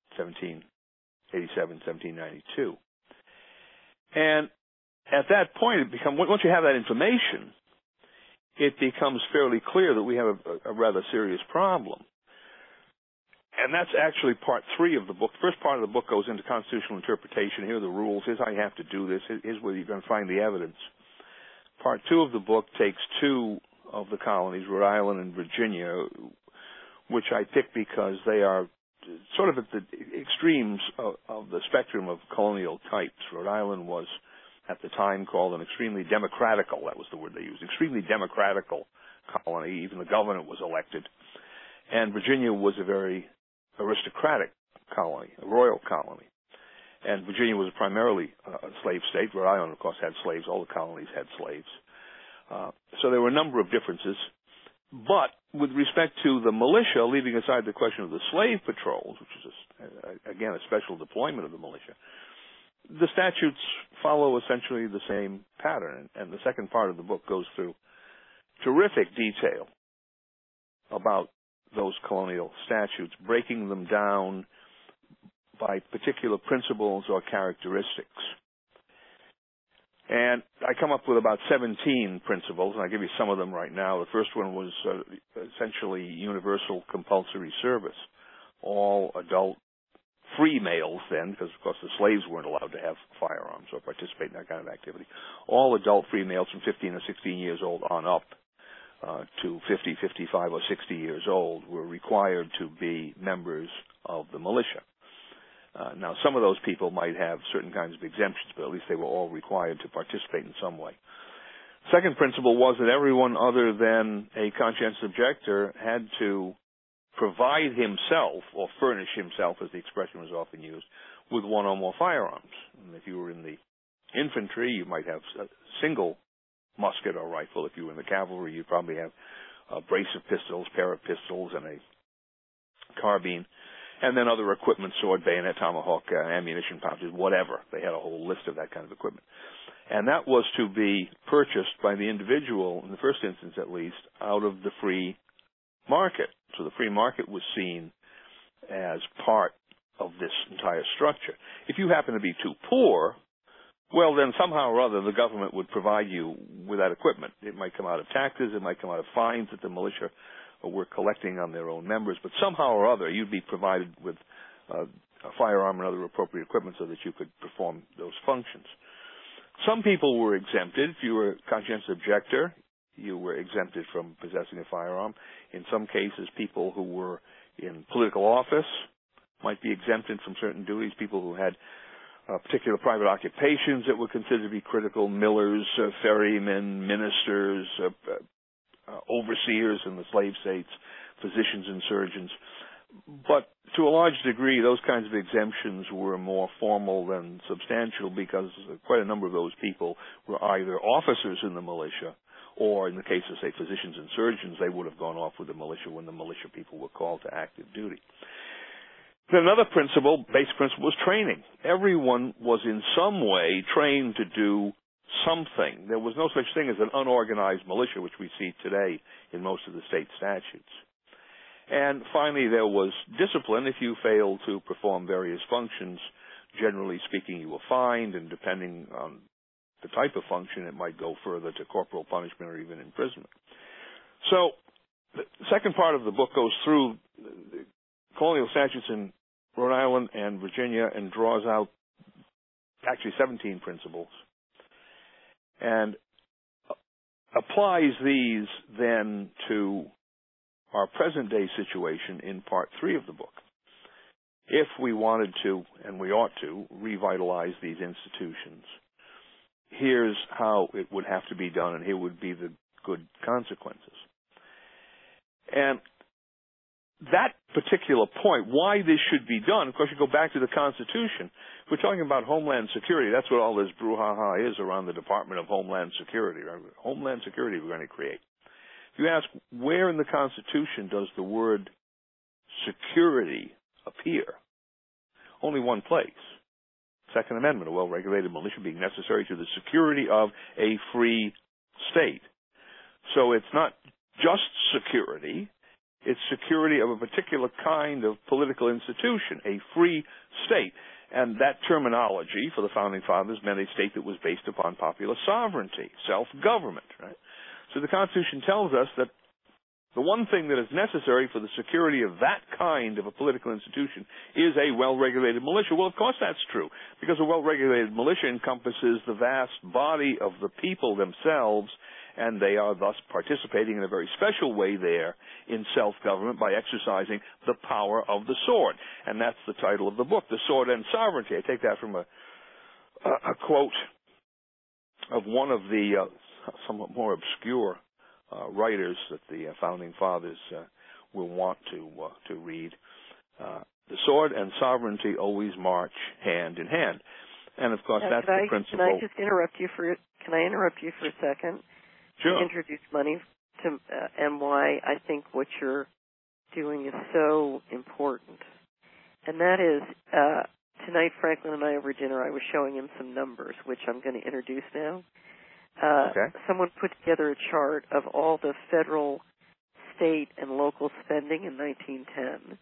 1787, 1792. And at that point, once you have that information, it becomes fairly clear that we have a rather serious problem. And that's actually part 3 of the book. The first part of the book goes into constitutional interpretation. Here are the rules. Here's how you have to do this. Here's where you're going to find the evidence. Part 2 of the book takes 2 of the colonies, Rhode Island and Virginia, which I picked because they are sort of at the extremes of the spectrum of colonial types. Rhode Island was, at the time, called an extremely democratical, that was the word they used, extremely democratical colony. Even the governor was elected. And Virginia was a very aristocratic colony, a royal colony. And Virginia was primarily a slave state. Rhode Island, of course, had slaves. All the colonies had slaves. So there were a number of differences. But with respect to the militia, leaving aside the question of the slave patrols, which is, again, a special deployment of the militia, the statutes follow essentially the same pattern. And the second part of the book goes through terrific detail about those colonial statutes, breaking them down by particular principles or characteristics. And I come up with about 17 principles, and I'll give you some of them right now. The first one was essentially universal compulsory service. All adult free males then, because of course the slaves weren't allowed to have firearms or participate in that kind of activity. All adult free males from 15 or 16 years old on up to 50, 55, or 60 years old were required to be members of the militia. Now, some of those people might have certain kinds of exemptions, but at least they were all required to participate in some way. Second principle was that everyone other than a conscientious objector had to provide himself, or furnish himself, as the expression was often used, with one or more firearms. And if you were in the infantry, you might have a single musket or rifle. If you were in the cavalry, you'd probably have a brace of pistols, pair of pistols, and a carbine. And then other equipment, sword, bayonet, tomahawk, ammunition pouches, whatever. They had a whole list of that kind of equipment. And that was to be purchased by the individual, in the first instance at least, out of the free market. So the free market was seen as part of this entire structure. If you happen to be too poor, well, then somehow or other the government would provide you with that equipment. It might come out of taxes, it might come out of fines that the militia were collecting on their own members, but somehow or other you'd be provided with a firearm and other appropriate equipment so that you could perform those functions. Some people were exempted. If you were a conscientious objector, you were exempted from possessing a firearm. In some cases, people who were in political office might be exempted from certain duties. People who had particular private occupations that were considered to be critical, millers, ferrymen, ministers, overseers in the slave states, physicians and surgeons. But to a large degree, those kinds of exemptions were more formal than substantial because quite a number of those people were either officers in the militia or, in the case of, say, physicians and surgeons, they would have gone off with the militia when the militia people were called to active duty. Then another basic principle, was training. Everyone was in some way trained to do something. There was no such thing as an unorganized militia, which we see today in most of the state statutes. And finally, there was discipline. If you fail to perform various functions, generally speaking, you were fined, and depending on the type of function, it might go further to corporal punishment or even imprisonment. So the second part of the book goes through the colonial statutes in Rhode Island and Virginia and draws out actually 17 principles and applies these then to our present-day situation in Part 3 of the book. If we wanted to, and we ought to, revitalize these institutions, here's how it would have to be done, and here would be the good consequences. And that particular point, why this should be done, of course, you go back to the Constitution. We're talking about Homeland Security. That's what all this brouhaha is around the Department of Homeland Security. Right? Homeland Security we're going to create. If you ask, where in the Constitution does the word security appear? Only one place. Second Amendment, a well-regulated militia being necessary to the security of a free state. So it's not just security, it's security of a particular kind of political institution, a free state. And that terminology for the Founding Fathers meant a state that was based upon popular sovereignty, self-government, right? So the Constitution tells us that the one thing that is necessary for the security of that kind of a political institution is a well-regulated militia. Well, of course that's true, because a well-regulated militia encompasses the vast body of the people themselves, and they are thus participating in a very special way there in self-government by exercising the power of the sword. And that's the title of the book, The Sword and Sovereignty. I take that from a quote of one of the somewhat more obscure writers that the Founding Fathers will want to read. The sword and sovereignty always march hand in hand. And, of course, that's the principle. Can I just interrupt you for a second? Sure. To introduce money to, and why I think what you're doing is so important. And that is, tonight Franklin and I over dinner, I was showing him some numbers, which I'm going to introduce now. Okay. Someone put together a chart of all the federal, state, and local spending in 1910,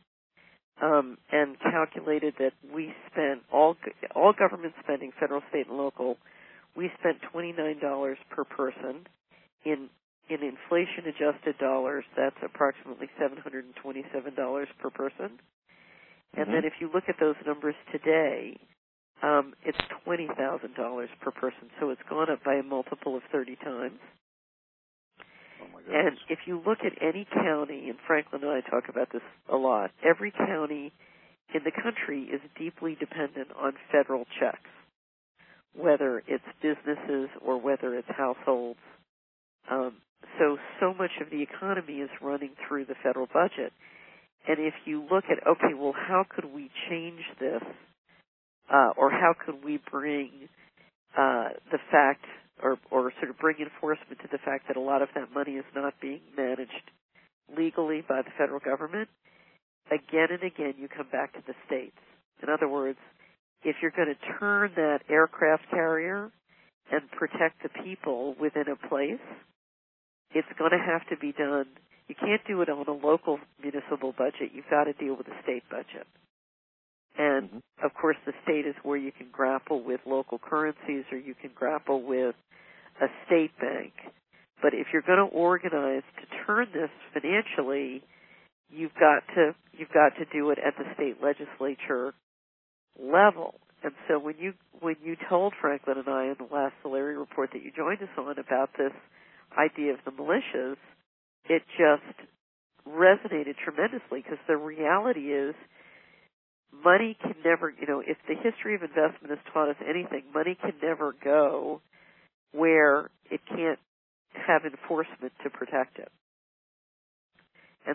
and calculated that we spent all government spending, federal, state, and local. We spent $29 per person. In inflation-adjusted dollars, that's approximately $727 per person. And then if you look at those numbers today, it's $20,000 per person. So it's gone up by a multiple of 30 times. Oh my goodness. And if you look at any county, and Franklin and I talk about this a lot, every county in the country is deeply dependent on federal checks, whether it's businesses or whether it's households. So much of the economy is running through the federal budget. And if you look at, okay, well, how could we change this, or how could we bring the fact, or sort of bring enforcement to the fact that a lot of that money is not being managed legally by the federal government, again and again you come back to the states. In other words, if you're going to turn that aircraft carrier and protect the people within a place, it's going to have to be done. You can't do it on a local municipal budget. You've got to deal with the state budget. And, of course, the state is where you can grapple with local currencies or you can grapple with a state bank. But if you're going to organize to turn this financially, you've got to do it at the state legislature level. And so when you told Franklin and I in the last Solari report that you joined us on about this idea of the militias, it just resonated tremendously, because the reality is money can never, if the history of investment has taught us anything, money can never go where it can't have enforcement to protect it. And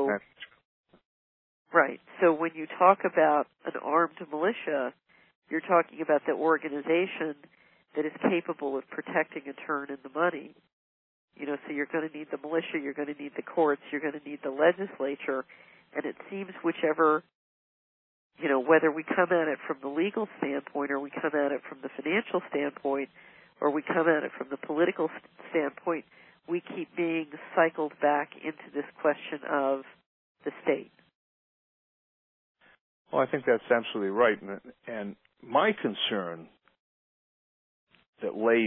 right. So when you talk about an armed militia, you're talking about the organization that is capable of protecting a turn in the money. So you're going to need the militia, you're going to need the courts, you're going to need the legislature, and it seems whichever, whether we come at it from the legal standpoint, or we come at it from the financial standpoint, or we come at it from the political standpoint, we keep being cycled back into this question of the state. Well, I think that's absolutely right. And my concern that lay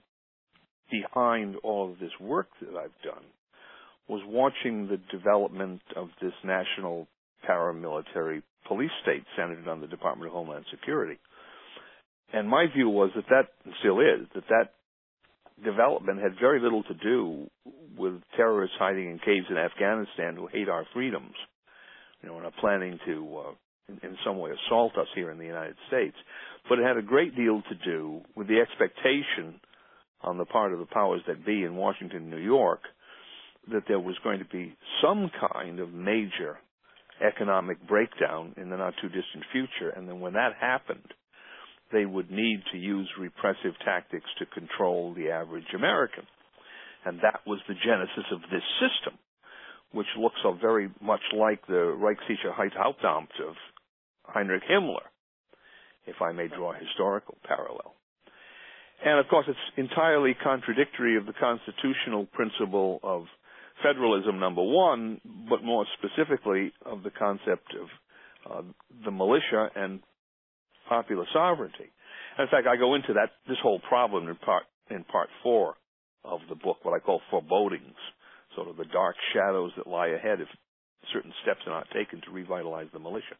behind all of this work that I've done was watching the development of this national paramilitary police state centered on the Department of Homeland Security. And my view was that still is, that development had very little to do with terrorists hiding in caves in Afghanistan who hate our freedoms, and are planning to in some way assault us here in the United States. But it had a great deal to do with the expectation on the part of the powers that be in Washington and New York that there was going to be some kind of major economic breakdown in the not-too-distant future, and then when that happened, they would need to use repressive tactics to control the average American. And that was the genesis of this system, which looks so very much like the Reichssicherheitshauptamt of Heinrich Himmler, if I may draw a historical parallel. And, of course, it's entirely contradictory of the constitutional principle of federalism, number one, but more specifically of the concept of the militia and popular sovereignty. And in fact, I go into this whole problem in part 4 of the book, what I call forebodings, sort of the dark shadows that lie ahead if certain steps are not taken to revitalize the militia.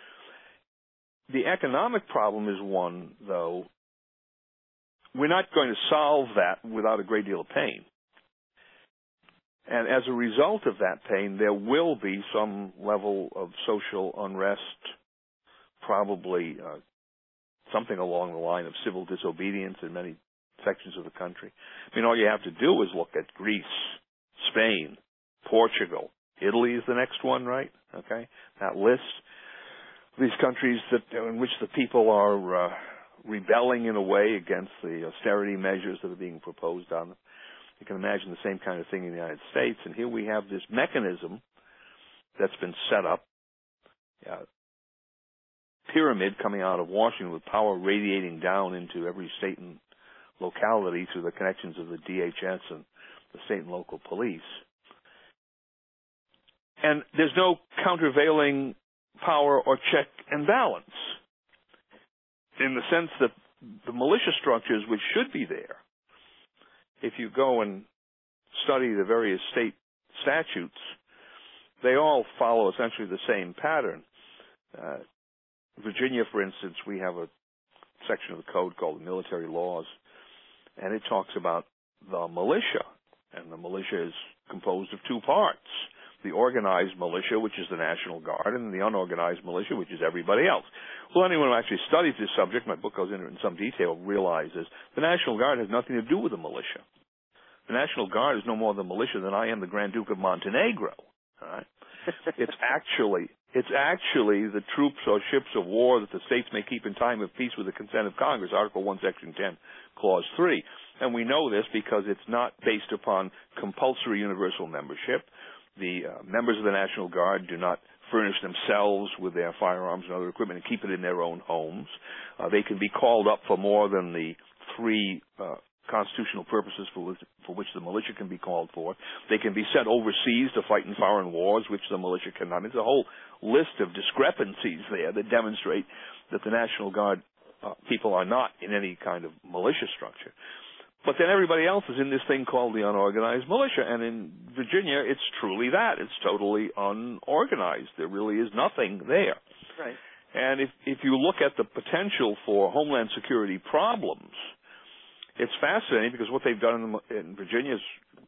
The economic problem is one, though, we're not going to solve that without a great deal of pain. And as a result of that pain, there will be some level of social unrest, probably something along the line of civil disobedience in many sections of the country. I mean, all you have to do is look at Greece, Spain, Portugal. Italy is the next one, right? Okay, that list. These countries in which the people are rebelling in a way against the austerity measures that are being proposed on them. You can imagine the same kind of thing in the United States. And here we have this mechanism that's been set up, pyramid coming out of Washington with power radiating down into every state and locality through the connections of the DHS and the state and local police. And there's no countervailing power or check and balance, in the sense that the militia structures which should be there, if you go and study the various state statutes, they all follow essentially the same pattern. Virginia, for instance, we have a section of the code called the Military Laws, and it talks about the militia, and the militia is composed of two parts. The organized militia, which is the National Guard, and the unorganized militia, which is everybody else. Well, anyone who actually studies this subject, my book goes into it in some detail, realizes the National Guard has nothing to do with the militia. The National Guard is no more the militia than I am the Grand Duke of Montenegro. All right? It's actually the troops or ships of war that the states may keep in time of peace with the consent of Congress, Article 1, Section 10, Clause 3. And we know this because it's not based upon compulsory universal membership. The members of the National Guard do not furnish themselves with their firearms and other equipment and keep it in their own homes. They can be called up for more than the three constitutional purposes for which the militia can be called for. They can be sent overseas to fight in foreign wars, which the militia cannot. There's a whole list of discrepancies there that demonstrate that the National Guard people are not in any kind of militia structure. But then everybody else is in this thing called the unorganized militia, and in Virginia, it's truly that. It's totally unorganized. There really is nothing there. Right. And if you look at the potential for Homeland Security problems, it's fascinating because what they've done in Virginia is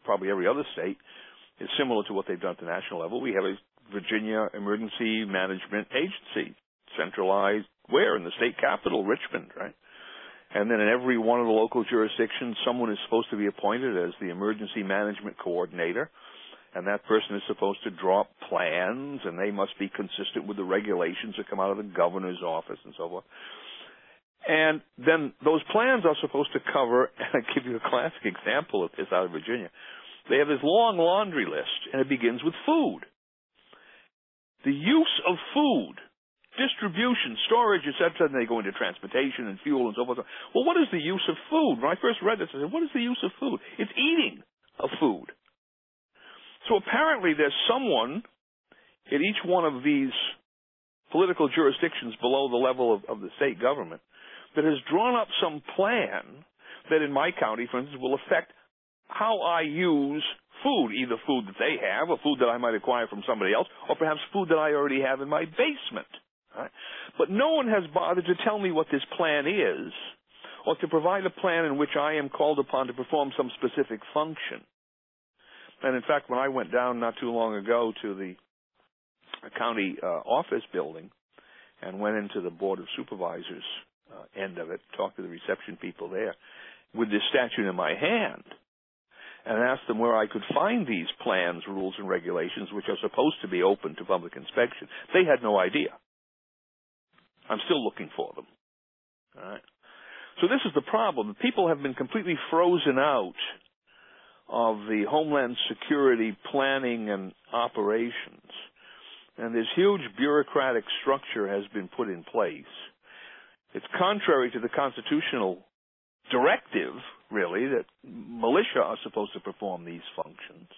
probably every other state, is similar to what they've done at the national level. We have a Virginia Emergency Management Agency, centralized where? In the state capital, Richmond, right? And then in every one of the local jurisdictions, someone is supposed to be appointed as the emergency management coordinator, and that person is supposed to draw up plans, and they must be consistent with the regulations that come out of the governor's office and so forth. And then those plans are supposed to cover, and I give you a classic example of this out of Virginia. They have this long laundry list, and it begins with food. The use of food, distribution, storage, etc., and they go into transportation and fuel and so forth. Well, what is the use of food? When I first read this, I said, what is the use of food? It's eating of food. So apparently there's someone in each one of these political jurisdictions below the level of the state government that has drawn up some plan that in my county, for instance, will affect how I use food, either food that they have or food that I might acquire from somebody else, or perhaps food that I already have in my basement. Right? But no one has bothered to tell me what this plan is or to provide a plan in which I am called upon to perform some specific function. And in fact, when I went down not too long ago to the county office building and went into the Board of Supervisors end of it, talked to the reception people there with this statute in my hand, and asked them where I could find these plans, rules, and regulations, which are supposed to be open to public inspection. They had no idea. I'm still looking for them. All right. So this is the problem. People have been completely frozen out of the Homeland Security planning and operations. And this huge bureaucratic structure has been put in place. It's contrary to the constitutional directive, really, that militia are supposed to perform these functions.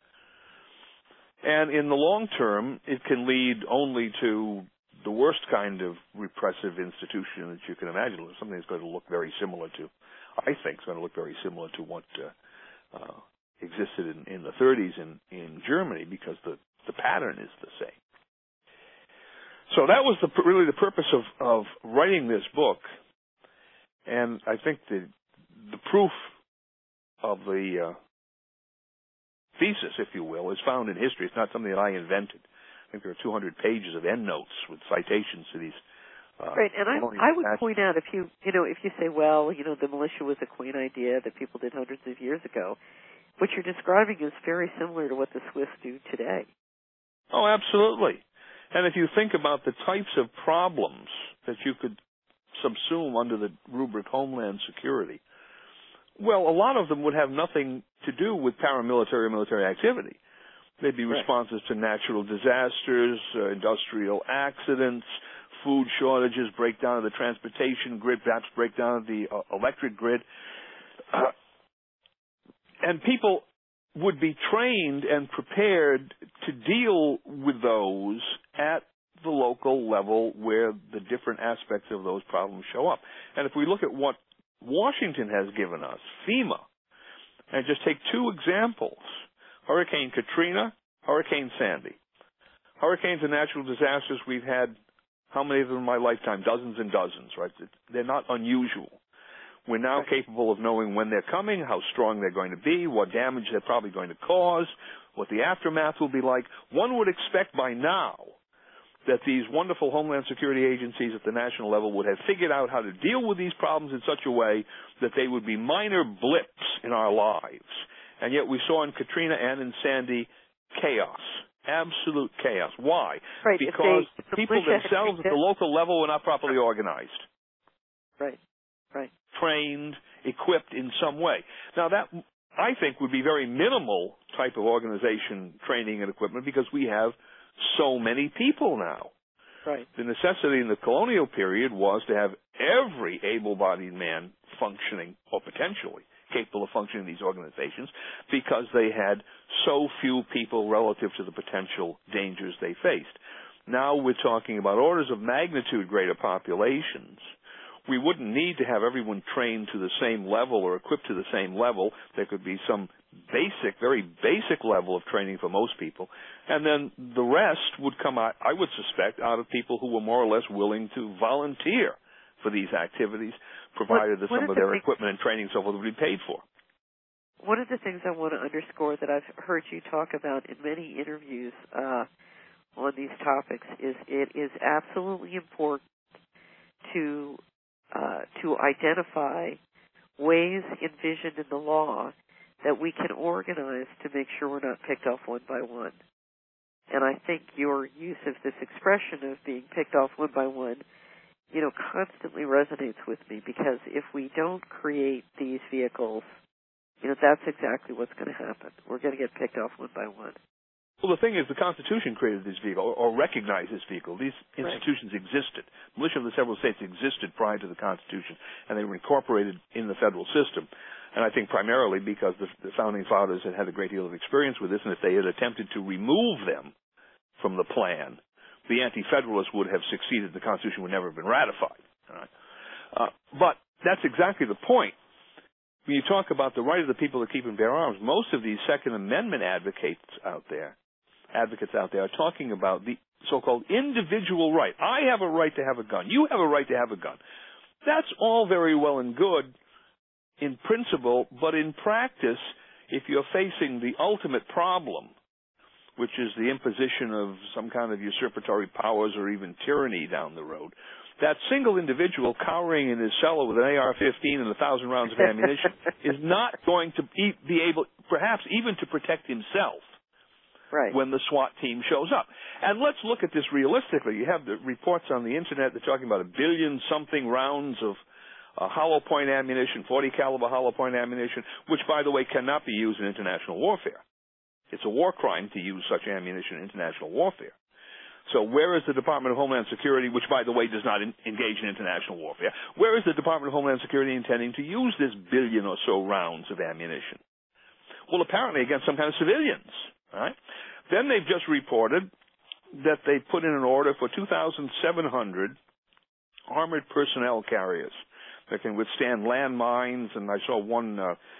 And in the long term, it can lead only to the worst kind of repressive institution that you can imagine. Something that's going to look very similar to, I think, it's going to look very similar to what existed in the 30s in Germany, because the pattern is the same. So that was really the purpose of writing this book. And I think the proof of the thesis, if you will, is found in history. It's not something that I invented. I think there are 200 pages of endnotes with citations to these. Right, and I would point out, if you say, well, the militia was a quaint idea that people did hundreds of years ago, what you're describing is very similar to what the Swiss do today. Oh, absolutely. And if you think about the types of problems that you could subsume under the rubric Homeland Security, well, a lot of them would have nothing to do with paramilitary or military activity. They'd be responses to natural disasters, industrial accidents, food shortages, breakdown of the transportation grid, perhaps breakdown of the electric grid. And people would be trained and prepared to deal with those at the local level where the different aspects of those problems show up. And if we look at what Washington has given us, FEMA, and just take two examples, Hurricane Katrina, Hurricane Sandy. Hurricanes and natural disasters, we've had how many of them in my lifetime? Dozens and dozens, right? They're not unusual. We're now capable of knowing when they're coming, how strong they're going to be, what damage they're probably going to cause, what the aftermath will be like. One would expect by now that these wonderful Homeland Security agencies at the national level would have figured out how to deal with these problems in such a way that they would be minor blips in our lives. And yet we saw in Katrina and in Sandy chaos, absolute chaos. Why? Right, because people themselves at the local level were not properly organized. Right. Trained, equipped in some way. Now that, I think, would be very minimal type of organization, training, and equipment, because we have so many people now. Right. The necessity in the colonial period was to have every able-bodied man functioning, or potentially capable of functioning in these organizations, because they had so few people relative to the potential dangers they faced. Now we're talking about orders of magnitude greater populations. We wouldn't need to have everyone trained to the same level or equipped to the same level. There could be some basic, very basic level of training for most people. And then the rest would come out, I would suspect, out of people who were more or less willing to volunteer for these activities, provided that some of their equipment and training and so forth would be paid for. one of the things I want to underscore that I've heard you talk about in many interviews on these topics is it is absolutely important to identify ways envisioned in the law that we can organize to make sure we're not picked off one by one. And I think your use of this expression of being picked off one by one, constantly resonates with me, because if we don't create these vehicles, that's exactly what's going to happen. We're going to get picked off one by one. Well, the thing is, the Constitution created this vehicle, or recognized this vehicle. These institutions existed. Militia of the several states existed prior to the Constitution, and they were incorporated in the federal system. And I think primarily because the founding fathers had a great deal of experience with this, and if they had attempted to remove them from the plan, the anti-federalists would have succeeded. The Constitution would never have been ratified. All right? But that's exactly the point. When you talk about the right of the people to keep and bear arms, most of these Second Amendment advocates out there are talking about the so-called individual right. I have a right to have a gun. You have a right to have a gun. That's all very well and good in principle, but in practice, if you're facing the ultimate problem, which is the imposition of some kind of usurpatory powers or even tyranny down the road, that single individual cowering in his cellar with an AR-15 and 1,000 rounds of ammunition is not going to be able, perhaps even to protect himself when the SWAT team shows up. And let's look at this realistically. You have the reports on the Internet that are talking about 1 billion-something rounds of hollow point ammunition, 40-caliber hollow point ammunition, which, by the way, cannot be used in international warfare. It's a war crime to use such ammunition in international warfare. So where is the Department of Homeland Security, which, by the way, does not engage in international warfare? Where is the Department of Homeland Security intending to use this 1 billion or so rounds of ammunition? Well, apparently against some kind of civilians. All right? Then they've just reported that they put in an order for 2,700 armored personnel carriers that can withstand landmines, and I saw one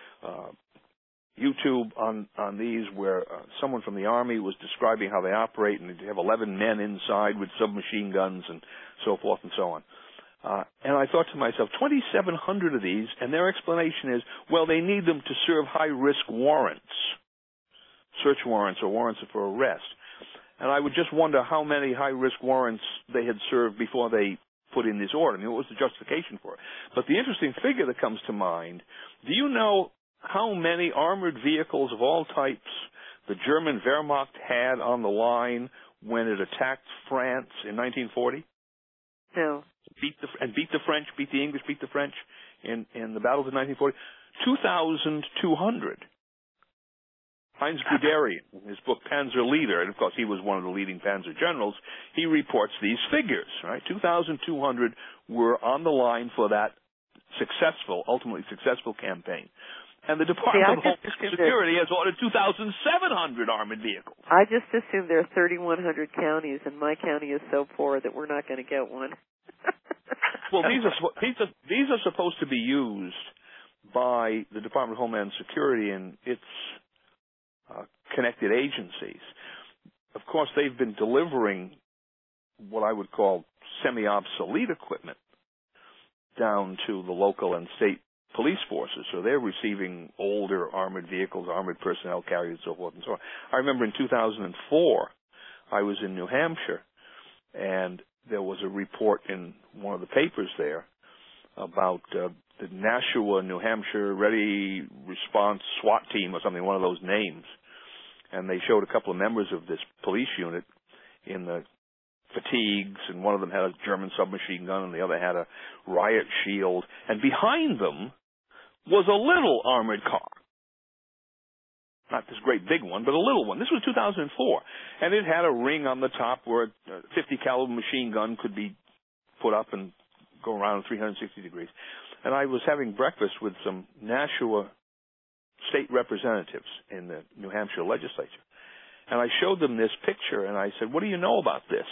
YouTube on these where someone from the Army was describing how they operate, and they have 11 men inside with submachine guns and so forth and so on. And I thought to myself, 2,700 of these, and their explanation is, well, they need them to serve high-risk warrants, search warrants or warrants for arrest. And I would just wonder how many high-risk warrants they had served before they put in this order. I mean, what was the justification for it? But the interesting figure that comes to mind, do you know how many armored vehicles of all types the German Wehrmacht had on the line when it attacked France in 1940? No. Beat the French, beat the English, beat the French in the battles of 1940? 2,200. Heinz Guderian, in his book Panzer Leader, and of course he was one of the leading panzer generals, he reports these figures, right? 2,200 were on the line for that ultimately successful campaign. And the Department of Homeland Security has ordered 2,700 armored vehicles. I just assume there are 3,100 counties, and my county is so poor that we're not going to get one. Well, these are supposed to be used by the Department of Homeland Security and its connected agencies. Of course, they've been delivering what I would call semi-obsolete equipment down to the local and state police forces. So they're receiving older armored vehicles, armored personnel carriers, and so forth and so on. I remember in 2004, I was in New Hampshire, and there was a report in one of the papers there about the Nashua, New Hampshire Ready Response SWAT Team or something, one of those names. And they showed a couple of members of this police unit in the fatigues, and one of them had a German submachine gun and the other had a riot shield. And behind them was a little armored car. Not this great big one, but a little one. This was 2004. And it had a ring on the top where a 50 caliber machine gun could be put up and go around 360 degrees. And I was having breakfast with some Nashua state representatives in the New Hampshire legislature. And I showed them this picture, and I said, what do you know about this?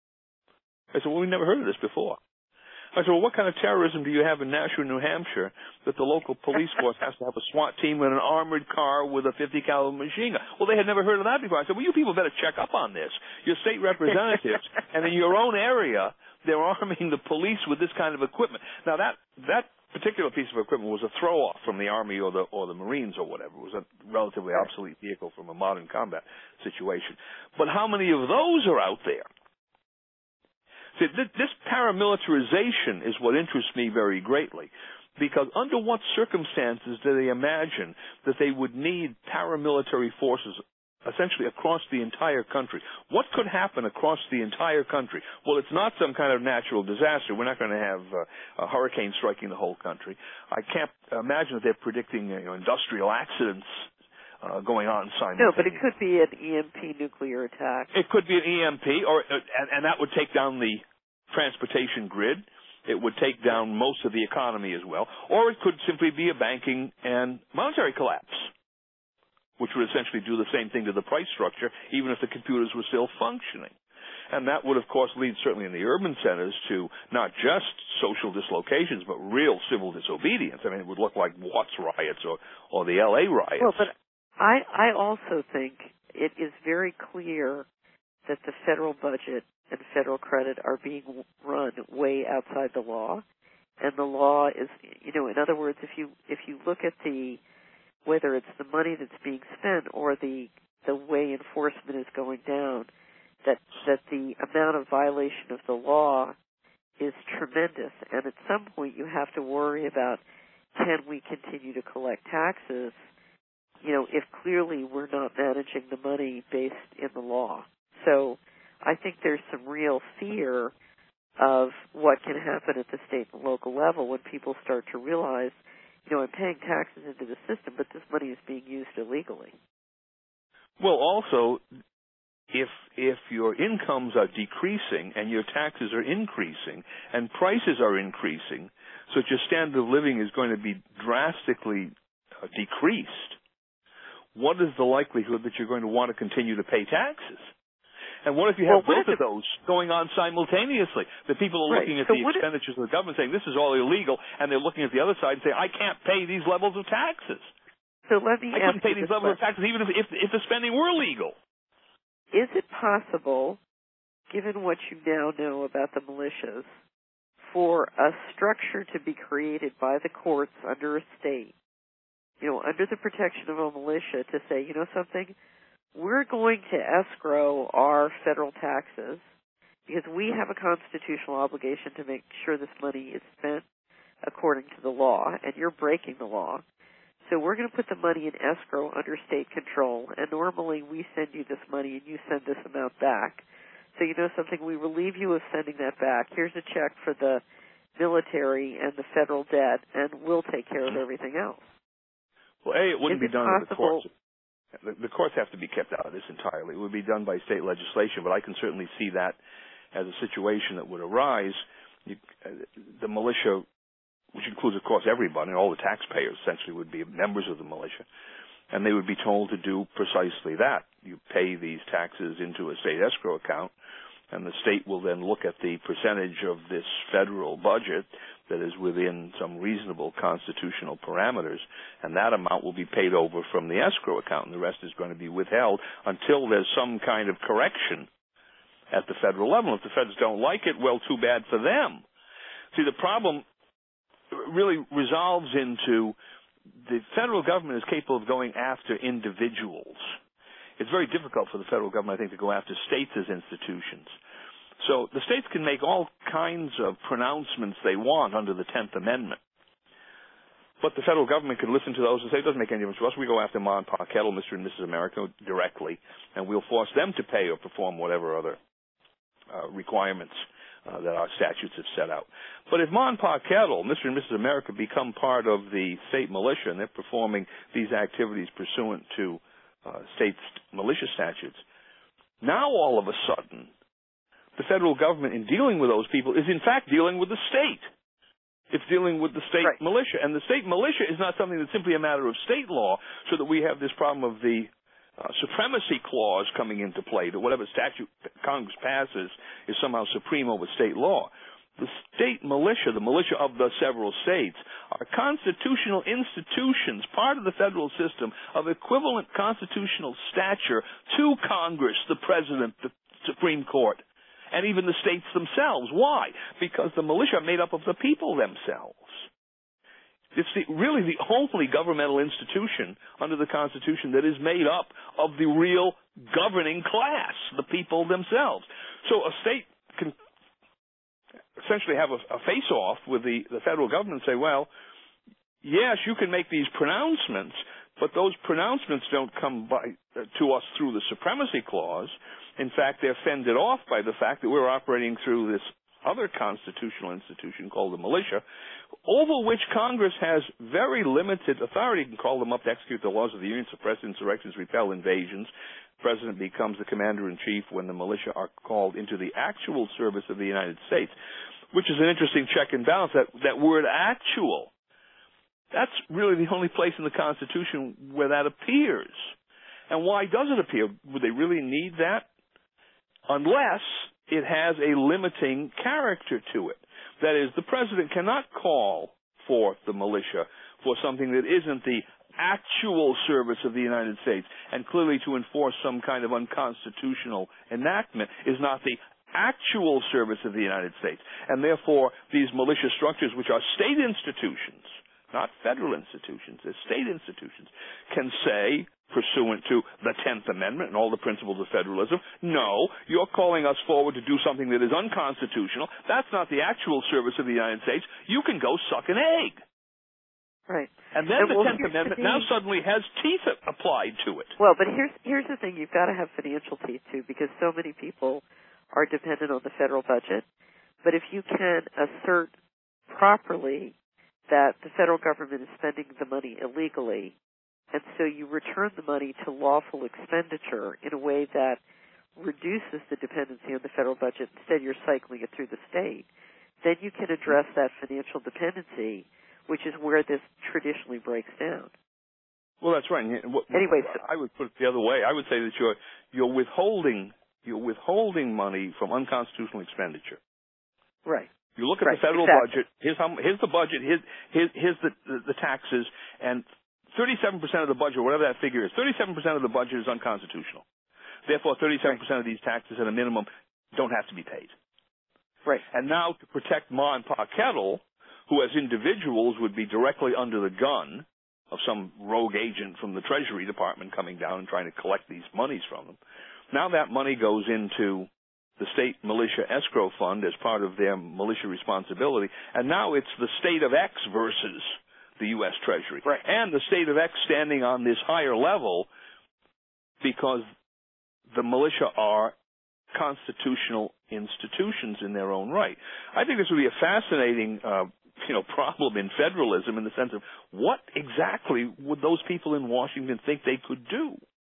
I said, well, we've never heard of this before. I said, well, what kind of terrorism do you have in Nashua, New Hampshire, that the local police force has to have a SWAT team with an armored car with a 50 caliber machine gun? Well, they had never heard of that before. I said, well, you people better check up on this. You're state representatives, and in your own area, they're arming the police with this kind of equipment. Now, that particular piece of equipment was a throw-off from the Army or the Marines or whatever. It was a relatively obsolete vehicle from a modern combat situation. But how many of those are out there? See, this paramilitarization is what interests me very greatly, because under what circumstances do they imagine that they would need paramilitary forces essentially across the entire country? What could happen across the entire country? Well, it's not some kind of natural disaster. We're not going to have a hurricane striking the whole country. I can't imagine that they're predicting industrial accidents going on simultaneously. No, but it could be an EMP nuclear attack. It could be an EMP, and that would take down the transportation grid. It would take down most of the economy as well. Or it could simply be a banking and monetary collapse, which would essentially do the same thing to the price structure, even if the computers were still functioning. And that would, of course, lead certainly in the urban centers to not just social dislocations, but real civil disobedience. I mean, it would look like Watts riots or the L.A. riots. Well, but I also think it is very clear that the federal budget and federal credit are being run way outside the law. And the law is, in other words, if you look at whether it's the money that's being spent or the way enforcement is going down, that the amount of violation of the law is tremendous. And at some point you have to worry about, can we continue to collect taxes, if clearly we're not managing the money based in the law. So I think there's some real fear of what can happen at the state and local level when people start to realize, I'm paying taxes into the system, but this money is being used illegally. Well, also, if your incomes are decreasing and your taxes are increasing and prices are increasing, so that your standard of living is going to be drastically decreased, what is the likelihood that you're going to want to continue to pay taxes? And what if you have both of those going on simultaneously? The people are looking at the expenditures of the government saying this is all illegal, and they're looking at the other side and saying, I can't pay these levels of taxes. So let me I couldn't pay these levels of taxes even if the spending were legal. Is it possible, given what you now know about the militias, for a structure to be created by the courts under a state, under the protection of a militia, to say, something, we're going to escrow our federal taxes because we have a constitutional obligation to make sure this money is spent according to the law, and you're breaking the law. So we're going to put the money in escrow under state control, and normally we send you this money and you send this amount back. So something, we relieve you of sending that back. Here's a check for the military and the federal debt, and we'll take care of everything else. Well, it wouldn't be done by the courts. The courts have to be kept out of this entirely. It would be done by state legislation, but I can certainly see that as a situation that would arise. The militia, which includes, of course, everybody, all the taxpayers essentially would be members of the militia, and they would be told to do precisely that. You pay these taxes into a state escrow account, and the state will then look at the percentage of this federal budget that is within some reasonable constitutional parameters, and that amount will be paid over from the escrow account, and the rest is going to be withheld until there's some kind of correction at the federal level. If the feds don't like it, well, too bad for them. See, the problem really resolves into the federal government is capable of going after individuals. It's very difficult for the federal government, I think, to go after states as institutions. So the states can make all kinds of pronouncements they want under the 10th Amendment. But the federal government can listen to those and say, it doesn't make any difference to us. We go after Ma and Pa Kettle, Mr. and Mrs. America directly, and we'll force them to pay or perform whatever other requirements that our statutes have set out. But if Ma and Pa Kettle, Mr. and Mrs. America, become part of the state militia and they're performing these activities pursuant to state militia statutes, now all of a sudden, the federal government, in dealing with those people, is in fact dealing with the state. It's dealing with the state militia. And the state militia is not something that's simply a matter of state law, so that we have this problem of the supremacy clause coming into play, that whatever statute Congress passes is somehow supreme over state law. The state militia, the militia of the several states, are constitutional institutions, part of the federal system, of equivalent constitutional stature to Congress, the President, the Supreme Court, and even the states themselves. Why? Because the militia are made up of the people themselves. It's really the only governmental institution under the Constitution that is made up of the real governing class, the people themselves. So a state can essentially have a face-off with the federal government and say, well, yes, you can make these pronouncements, but those pronouncements don't come to us through the supremacy clause. In fact, they're fended off by the fact that we're operating through this other constitutional institution called the militia, over which Congress has very limited authority. You can call them up to execute the laws of the Union, suppress insurrections, repel invasions. The President becomes the commander-in-chief when the militia are called into the actual service of the United States, which is an interesting check and balance. That word actual, that's really the only place in the Constitution where that appears. And why does it appear? Would they really need that? Unless it has a limiting character to it. That is, the President cannot call forth the militia for something that isn't the actual service of the United States, and clearly to enforce some kind of unconstitutional enactment is not the actual service of the United States. And therefore, these militia structures, which are state institutions, not federal institutions, they're state institutions, can say, pursuant to the 10th Amendment and all the principles of federalism, no, you're calling us forward to do something that is unconstitutional. That's not the actual service of the United States. You can go suck an egg. Right. And then the 10th Amendment now suddenly has teeth applied to it. Well, but here's the thing. You've got to have financial teeth, too, because so many people are dependent on the federal budget. But if you can assert properly that the federal government is spending the money illegally, and so you return the money to lawful expenditure in a way that reduces the dependency on the federal budget, instead you're cycling it through the state, then you can address that financial dependency, which is where this traditionally breaks down. Well, that's right. Anyway, I would put it the other way. I would say that you're withholding money from unconstitutional expenditure. Right. You look at the federal budget. Here's the budget. Here's the taxes, and 37% of the budget, whatever that figure is, 37% of the budget is unconstitutional. Therefore, 37% of these taxes at a minimum don't have to be paid. Right. And now to protect Ma and Pa Kettle, who as individuals would be directly under the gun of some rogue agent from the Treasury Department coming down and trying to collect these monies from them, now that money goes into the state militia escrow fund as part of their militia responsibility, and now it's the state of X versus the U.S. Treasury. Right. And the state of X standing on this higher level because the militia are constitutional institutions in their own right. I think this would be a fascinating problem in federalism, in the sense of what exactly would those people in Washington think they could do?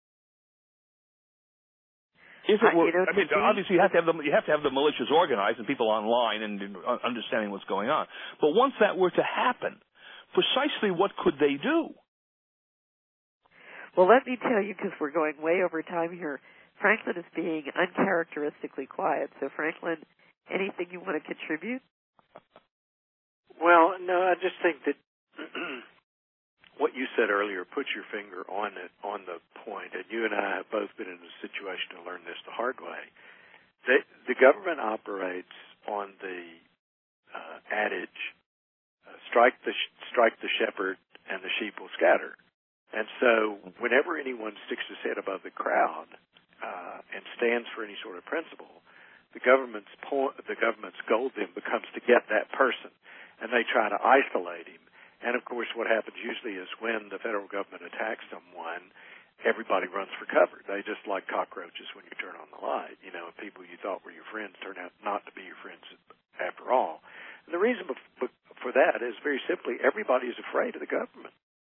If it were, obviously you have to have the militias organized and people online and understanding what's going on. But once that were to happen, precisely what could they do? Well, let me tell you, because we're going way over time here, Franklin is being uncharacteristically quiet. So, Franklin, anything you want to contribute? Well, no, I just think that what you said earlier puts your finger on the point, and you and I have both been in a situation to learn this the hard way. The government operates on the adage, strike the shepherd and the sheep will scatter. And so whenever anyone sticks his head above the crowd and stands for any sort of principle, the government's goal then becomes to get that person, and they try to isolate him. And, of course, what happens usually is when the federal government attacks someone, everybody runs for cover. They just like cockroaches when you turn on the light. You know, people you thought were your friends turn out not to be your friends after all. And the reason for that is very simply everybody is afraid of the government.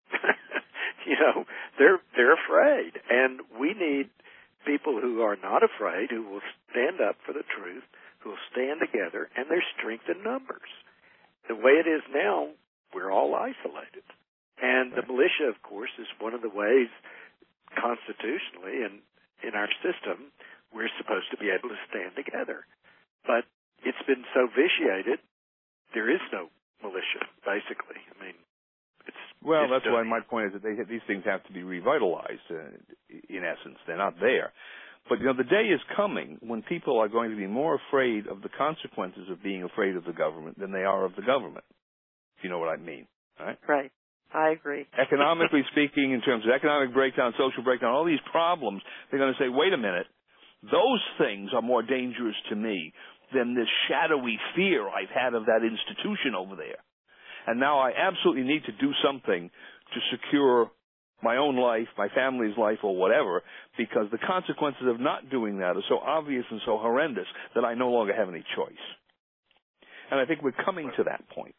They're afraid. And we need people who are not afraid, who will stand up for the truth, who will stand together, and there's strength in numbers. The way it is now, we're all isolated. And the militia, of course, is one of the ways constitutionally and in our system we're supposed to be able to stand together. But it's been so vitiated, there is no militia, basically. I mean, that's why my point is that these things have to be revitalized, in essence. They're not there. But, the day is coming when people are going to be more afraid of the consequences of being afraid of the government than they are of the government, if you know what I mean. Right? Right. I agree. Economically speaking, in terms of economic breakdown, social breakdown, all these problems, they're going to say, wait a minute, those things are more dangerous to me than this shadowy fear I've had of that institution over there. And now I absolutely need to do something to secure my own life, my family's life, or whatever, because the consequences of not doing that are so obvious and so horrendous that I no longer have any choice. And I think we're coming to that point.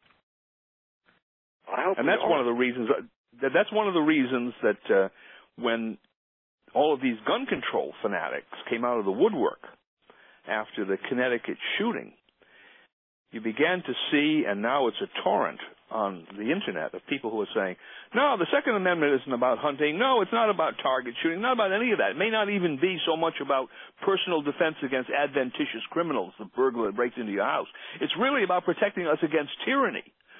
And that's one of the reasons. That's one of the reasons that when all of these gun control fanatics came out of the woodwork after the Connecticut shooting, you began to see, and now it's a torrent on the internet of people who are saying, no, the Second Amendment isn't about hunting. No, it's not about target shooting. Not about any of that. It may not even be so much about personal defense against adventitious criminals, the burglar that breaks into your house. It's really about protecting us against tyranny.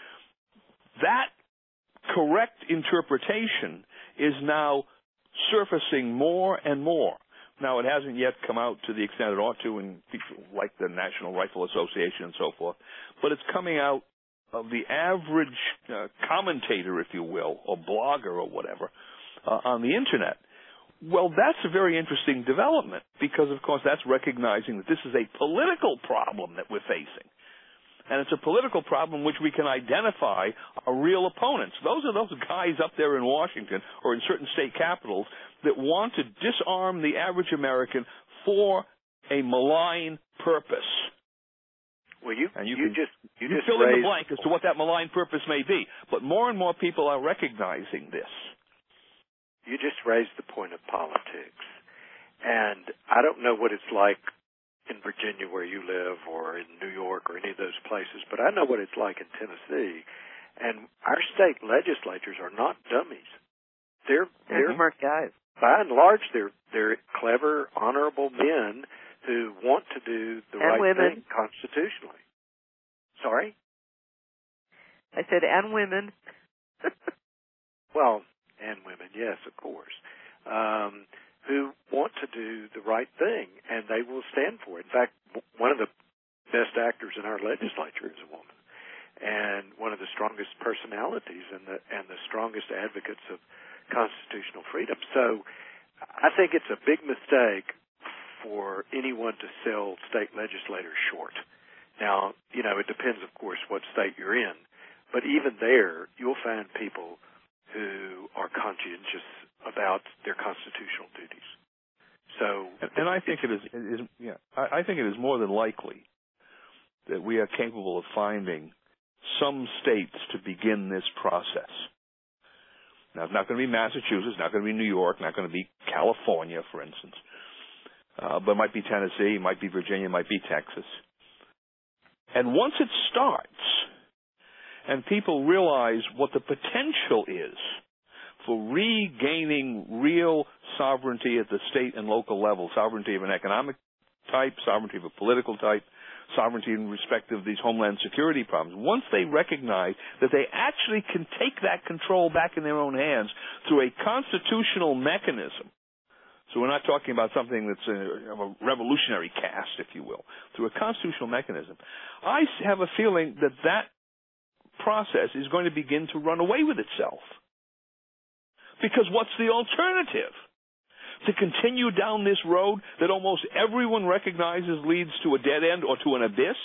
That correct interpretation is now surfacing more and more. Now, it hasn't yet come out to the extent it ought to in people like the National Rifle Association and so forth, but it's coming out of the average commentator, if you will, or blogger or whatever, on the Internet. Well, that's a very interesting development because, of course, that's recognizing that this is a political problem that we're facing. And it's a political problem which we can identify are real opponents. Those are those guys up there in Washington or in certain state capitals that want to disarm the average American for a malign purpose. Well, you just fill in the blank as to what that malign purpose may be. But more and more people are recognizing this. You just raised the point of politics. And I don't know what it's like in Virginia where you live or in New York or any of those places, but I know what it's like in Tennessee. And our state legislatures are not dummies. They're smart guys. By and large, they're clever, honorable men who want to do the right thing constitutionally. Sorry? I said, and women. Well, and women, yes, of course. Who want to do the right thing, and they will stand for it. In fact, one of the best actors in our legislature is a woman, and one of the strongest personalities and the strongest advocates of constitutional freedom. So I think it's a big mistake for anyone to sell state legislators short. Now, it depends, of course, what state you're in, but even there, you'll find people who are conscientious about their constitutional duties. So, and I think I think it is more than likely that we are capable of finding some states to begin this process. Now, it's not going to be Massachusetts, not going to be New York, not going to be California, for instance, but it might be Tennessee, it might be Virginia, it might be Texas. And once it starts, and people realize what the potential is for regaining real sovereignty at the state and local level, sovereignty of an economic type, sovereignty of a political type, sovereignty in respect of these homeland security problems. Once they recognize that they actually can take that control back in their own hands through a constitutional mechanism, so we're not talking about something that's of a revolutionary cast, if you will, through a constitutional mechanism, I have a feeling that that process is going to begin to run away with itself. Because what's the alternative? To continue down this road that almost everyone recognizes leads to a dead end or to an abyss?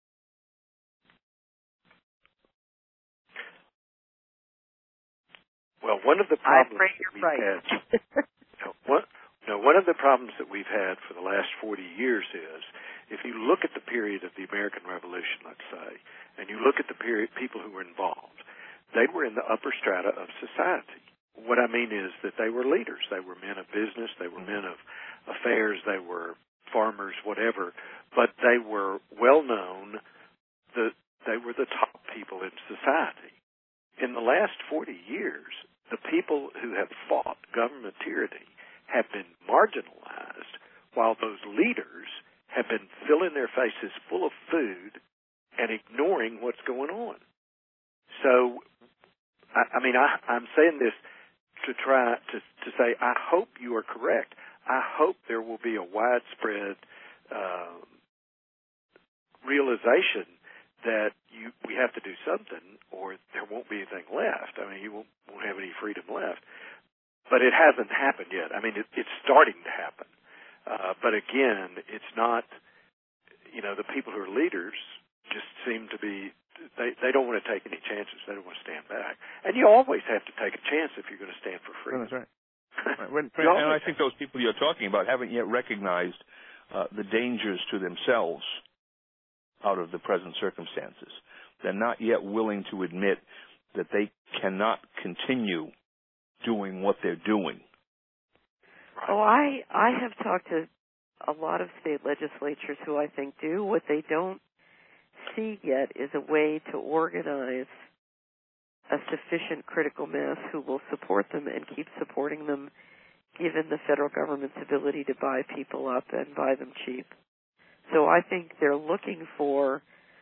Well, one of the problems that we've had, one of the problems that we've had for the last 40 years is, if you look at the period of the American Revolution, let's say, and you look at the period people who were involved, they were in the upper strata of society. What I mean is that they were leaders. They were men of business. They were men of affairs. They were farmers, whatever. But they were well known. They were the top people in society. In the last 40 years, the people who have fought government tyranny have been marginalized, while those leaders have been filling their faces full of food and ignoring what's going on. So, I'm saying this to try to say, I hope you are correct. I hope there will be a widespread realization that we have to do something, or there won't be anything left. I mean, you won't have any freedom left. But it hasn't happened yet. I mean, it's starting to happen. But again, it's not, the people who are leaders just seem to be, they don't want to take any chances. They don't want to stand back. And you always have to take a chance if you're going to stand for freedom. That's right. And I think those people you're talking about haven't yet recognized the dangers to themselves out of the present circumstances. They're not yet willing to admit that they cannot continue doing what they're doing. Oh, I have talked to a lot of state legislatures who I think do. What they don't see yet is a way to organize a sufficient critical mass who will support them and keep supporting them, given the federal government's ability to buy people up and buy them cheap. So I think they're looking for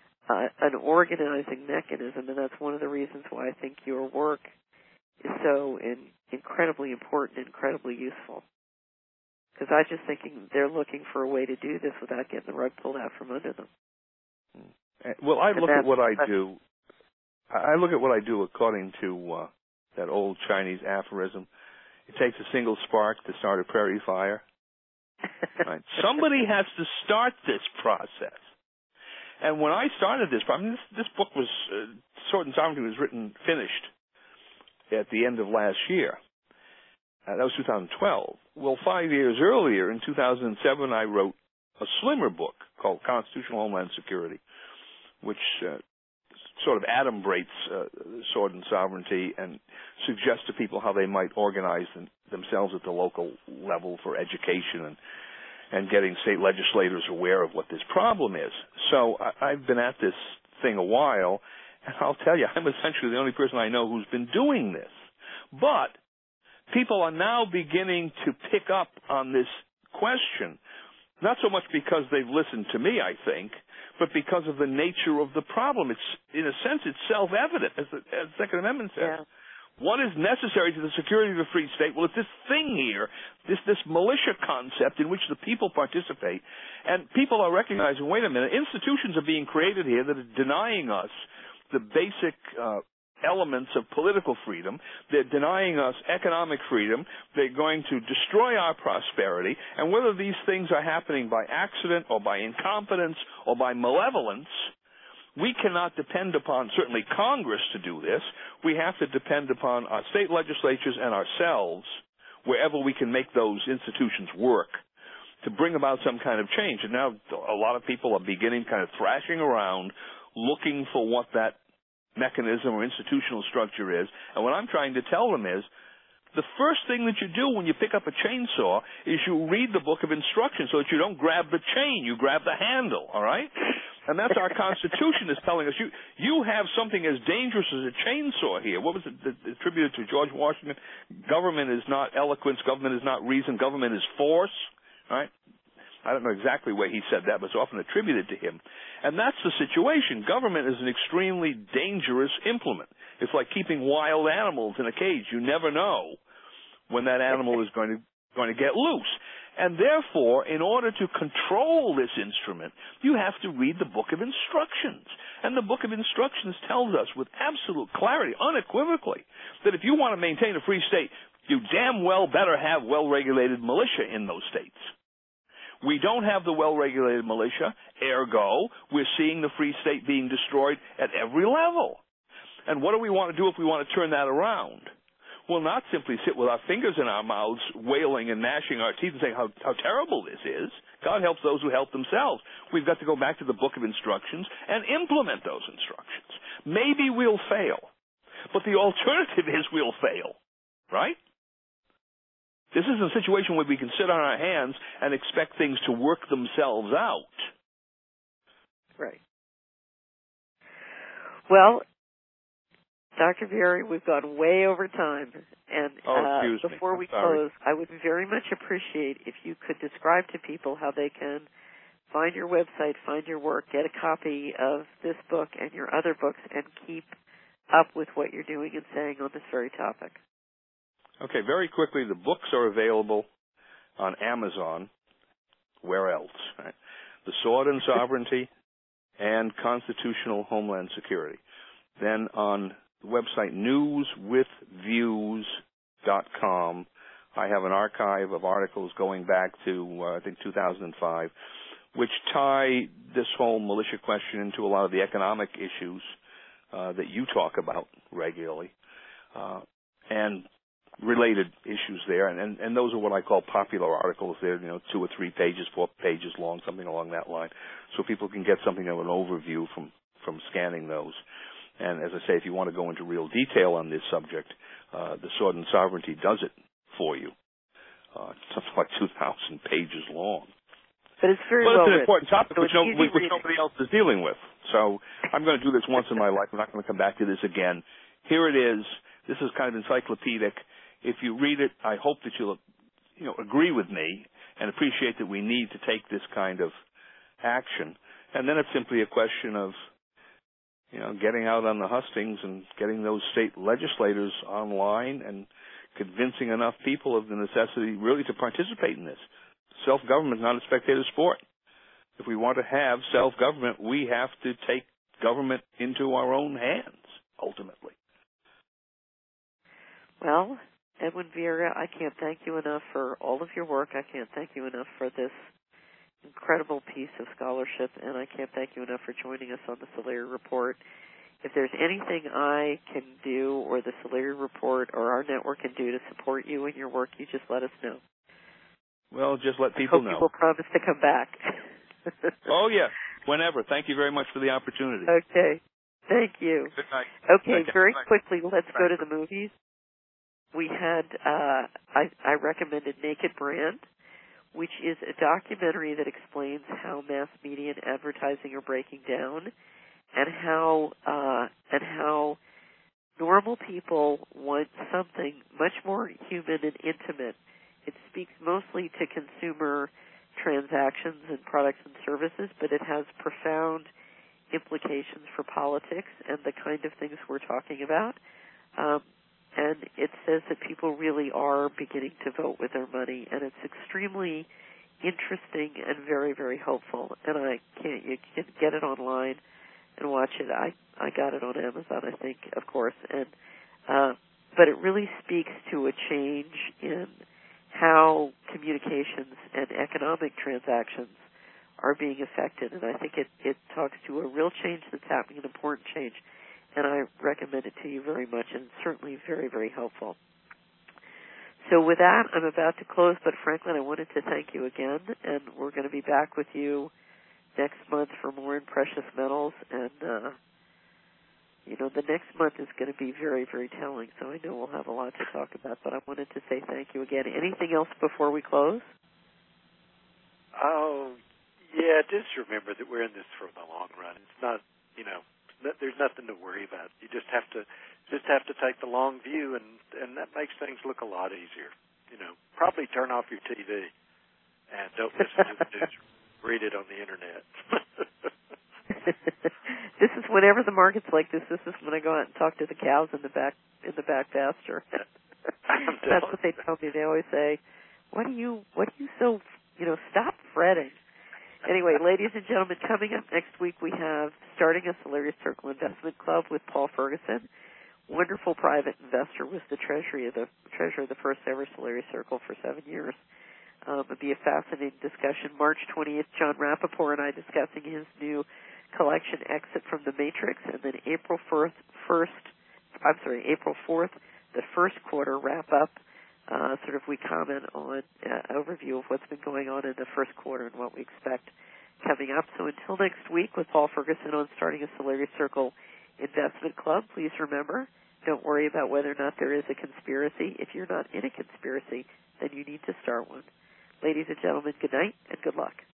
an organizing mechanism, and that's one of the reasons why I think your work is so incredibly important, incredibly useful. Because I just think they're looking for a way to do this without getting the rug pulled out from under them. Well, I look at what I do. I look at what I do according to that old Chinese aphorism. It takes a single spark to start a prairie fire. Right? Somebody has to start this process. And when I started this book was, Sword and Sovereignty was finished at the end of last year. That was 2012. Well, 5 years earlier, in 2007, I wrote a slimmer book called Constitutional Homeland Security, which sort of adumbrates Sword and Sovereignty and suggests to people how they might organize themselves at the local level for education and getting state legislators aware of what this problem is. So I've been at this thing a while, and I'll tell you, I'm essentially the only person I know who's been doing this. But people are now beginning to pick up on this question, not so much because they've listened to me, I think, but because of the nature of the problem. It's, in a sense, it's self-evident, as the Second Amendment says. Yeah. What is necessary to the security of a free state? Well, it's this thing here, this militia concept in which the people participate, and people are recognizing, wait a minute, institutions are being created here that are denying us the basic elements of political freedom. They're denying us economic freedom. They're going to destroy our prosperity. And whether these things are happening by accident or by incompetence or by malevolence, we cannot depend upon, certainly Congress, to do this. We have to depend upon our state legislatures and ourselves, wherever we can make those institutions work, to bring about some kind of change. And now a lot of people are beginning kind of thrashing around, looking for what that mechanism or institutional structure is. And what I'm trying to tell them is, the first thing that you do when you pick up a chainsaw is you read the book of instructions so that you don't grab the chain, you grab the handle, all right? And that's our Constitution is telling us. You have something as dangerous as a chainsaw here. What was it attributed to George Washington? Government is not eloquence, government is not reason, government is force, all right? I don't know exactly where he said that, but it's often attributed to him. And that's the situation. Government is an extremely dangerous implement. It's like keeping wild animals in a cage. You never know when that animal is going to get loose. And therefore, in order to control this instrument, you have to read the Book of Instructions. And the Book of Instructions tells us with absolute clarity, unequivocally, that if you want to maintain a free state, you damn well better have well-regulated militia in those states. We don't have the well-regulated militia, ergo, we're seeing the free state being destroyed at every level. And what do we want to do if we want to turn that around? Well, not simply sit with our fingers in our mouths, wailing and gnashing our teeth and saying how terrible this is. God helps those who help themselves. We've got to go back to the Book of Instructions and implement those instructions. Maybe we'll fail, but the alternative is we'll fail, right? This isn't a situation where we can sit on our hands and expect things to work themselves out. Right. Well, Dr. Berry, we've gone way over time. And before we close, I would very much appreciate if you could describe to people how they can find your website, find your work, get a copy of this book and your other books, and keep up with what you're doing and saying on this very topic. Okay, very quickly, the books are available on Amazon. Where else? Right? The Sword and Sovereignty, and constitutional homeland security. Then on the website newswithviews.com, I have an archive of articles going back to, I think, 2005, which tie this whole militia question into a lot of the economic issues that you talk about regularly, and related issues there. And those are what I call popular articles. They're, 2 or 3 pages, 4 pages long, something along that line, so people can get something of an overview from scanning those. And as I say, if you want to go into real detail on this subject, the Sword and Sovereignty does it for you. It's something like 2,000 pages long. But it's very well it's an important topic, so which nobody else is dealing with. So I'm going to do this once in my life. I'm not going to come back to this again. Here it is. This is kind of encyclopedic. If you read it, I hope that you'll, agree with me and appreciate that we need to take this kind of action. And then it's simply a question of, getting out on the hustings and getting those state legislators online and convincing enough people of the necessity really to participate in this. Self-government is not a spectator sport. If we want to have self-government, we have to take government into our own hands, ultimately. Well, Edwin Vieira, I can't thank you enough for all of your work. I can't thank you enough for this incredible piece of scholarship, and I can't thank you enough for joining us on the Solari Report. If there's anything I can do or the Solari Report or our network can do to support you in your work, you just let us know. Well, just let people know. You will promise to come back. Oh, yes, whenever. Thank you very much for the opportunity. Okay. Thank you. Good night. Okay, very quickly, let's go to the movies. We had, I recommended Naked Brand, which is a documentary that explains how mass media and advertising are breaking down, and how normal people want something much more human and intimate. It speaks mostly to consumer transactions and products and services, but it has profound implications for politics and the kind of things we're talking about. And it says that people really are beginning to vote with their money, and it's extremely interesting and very, very hopeful. And you can get it online and watch it. I got it on Amazon, I think, of course. And but it really speaks to a change in how communications and economic transactions are being affected. And I think it talks to a real change that's happening, an important change. And I recommend it to you very much, and certainly very, very helpful. So with that, I'm about to close, but Franklin, I wanted to thank you again, and we're going to be back with you next month for more in precious metals, and the next month is going to be very, very telling, so I know we'll have a lot to talk about, but I wanted to say thank you again. Anything else before we close? Oh, yeah, just remember that we're in this for the long run. It's not, there's nothing to worry about. You just have to take the long view, and that makes things look a lot easier. Probably turn off your TV and don't listen to the news. Read it on the internet. This is whenever the market's like this. This is when I go out and talk to the cows in the back pasture. That's what they tell me. They always say, "What are you so stop fretting." Anyway, ladies and gentlemen, coming up next week we have Starting a Solari Circle Investment Club with Paul Ferguson. Wonderful private investor, was the treasurer of the first ever Solari Circle for 7 years. It'll be a fascinating discussion. March 20th, John Rappaport and I discussing his new collection, Exit from the Matrix, and then April 4th, the first quarter wrap up. We comment on overview of what's been going on in the first quarter and what we expect coming up. So until next week with Paul Ferguson on Starting a Solari Circle Investment Club, please remember, don't worry about whether or not there is a conspiracy. If you're not in a conspiracy, then you need to start one. Ladies and gentlemen, good night and good luck.